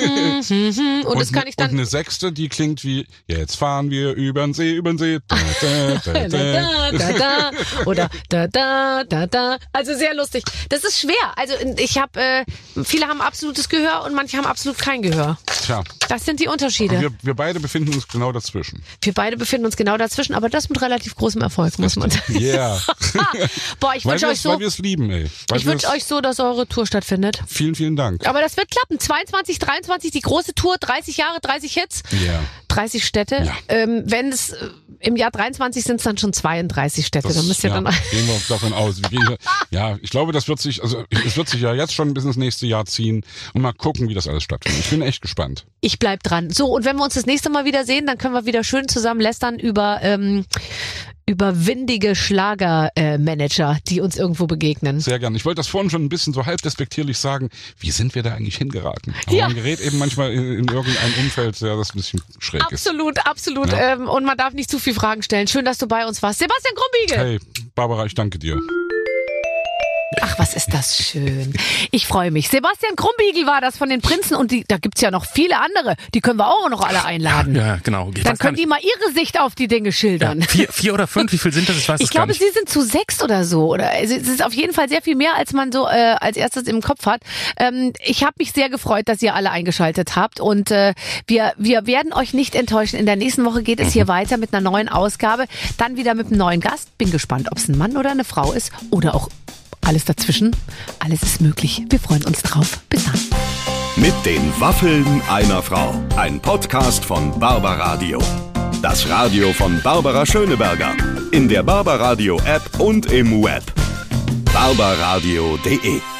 Mhm, und, das kann ich und dann. eine Sechste, die klingt wie, jetzt fahren wir übern See, übern See. Da, da, da, Da, da. da, da, da. Oder da, da, da, da. Also sehr lustig. Das ist schwer. Also ich habe, äh, viele haben absolutes Gehör und manche haben absolut kein Gehör. Tja, Das sind die Unterschiede. wir, wir beide befinden uns genau dazwischen. Wir beide befinden uns genau dazwischen, aber das mit relativ großem Erfolg, muss man sagen. Yeah. Boah, ich weil wünsche wir euch so, weil wir es lieben, ey. Weil ich wir wünsche es- euch so, dass eure Tour stattfindet. Vielen, vielen Dank. Aber das wird klappen. zweiundzwanzig, dreiundzwanzig, die große Tour, dreißig Jahre, dreißig Hits, Ja. dreißig Städte. Ja. Ähm, wenn es äh, im Jahr dreiundzwanzig sind es dann schon zweiunddreißig Städte. Das, dann müsst ihr ja, dann. gehen wir davon aus. Wir gehen, ja, ich glaube, das wird sich, also es wird sich ja jetzt schon bis ins nächste Jahr ziehen und mal gucken, wie das alles stattfindet. Ich bin echt gespannt. Ich bleib dran. So, und wenn wir uns das nächste Mal wieder sehen, dann können wir wieder schön zusammen lästern über ähm, über windige Schlagermanager, äh, Manager, die uns irgendwo begegnen. Sehr gern. Ich wollte das vorhin schon ein bisschen so halb despektierlich sagen. Wie sind wir da eigentlich hingeraten? Aber Ja. man gerät eben manchmal in, in irgendein Umfeld, ja, das ein bisschen schräg ist. Absolut, absolut. Ja. Ähm, und man darf nicht zu viel Fragen stellen. Schön, dass du bei uns warst. Sebastian Krumbiegel. Hey, Barbara, ich danke dir. Ach, was ist das schön. Ich freue mich. Sebastian Krumbiegel war das von den Prinzen und die, da gibt's ja noch viele andere. Die können wir auch noch alle einladen. Ja, genau. Ich Dann weiß gar können die mal ihre Sicht auf die Dinge schildern. nicht. Vier, vier oder fünf, wie viel sind das? Ich weiß Ich es gar glaube, nicht. sie sind zu sechs oder so. Oder also es ist auf jeden Fall sehr viel mehr, als man so äh, als erstes im Kopf hat. Ähm, ich habe mich sehr gefreut, dass ihr alle eingeschaltet habt. Und äh, wir, wir werden euch nicht enttäuschen. In der nächsten Woche geht es hier weiter mit einer neuen Ausgabe. Dann wieder mit einem neuen Gast. Bin gespannt, ob es ein Mann oder eine Frau ist. Oder auch alles dazwischen. Alles ist möglich. Wir freuen uns drauf. Bis dann. Mit den Waffeln einer Frau. Ein Podcast von Barbaradio. Das Radio von Barbara Schöneberger. In der Barbaradio App und im Web. barbaradio punkt de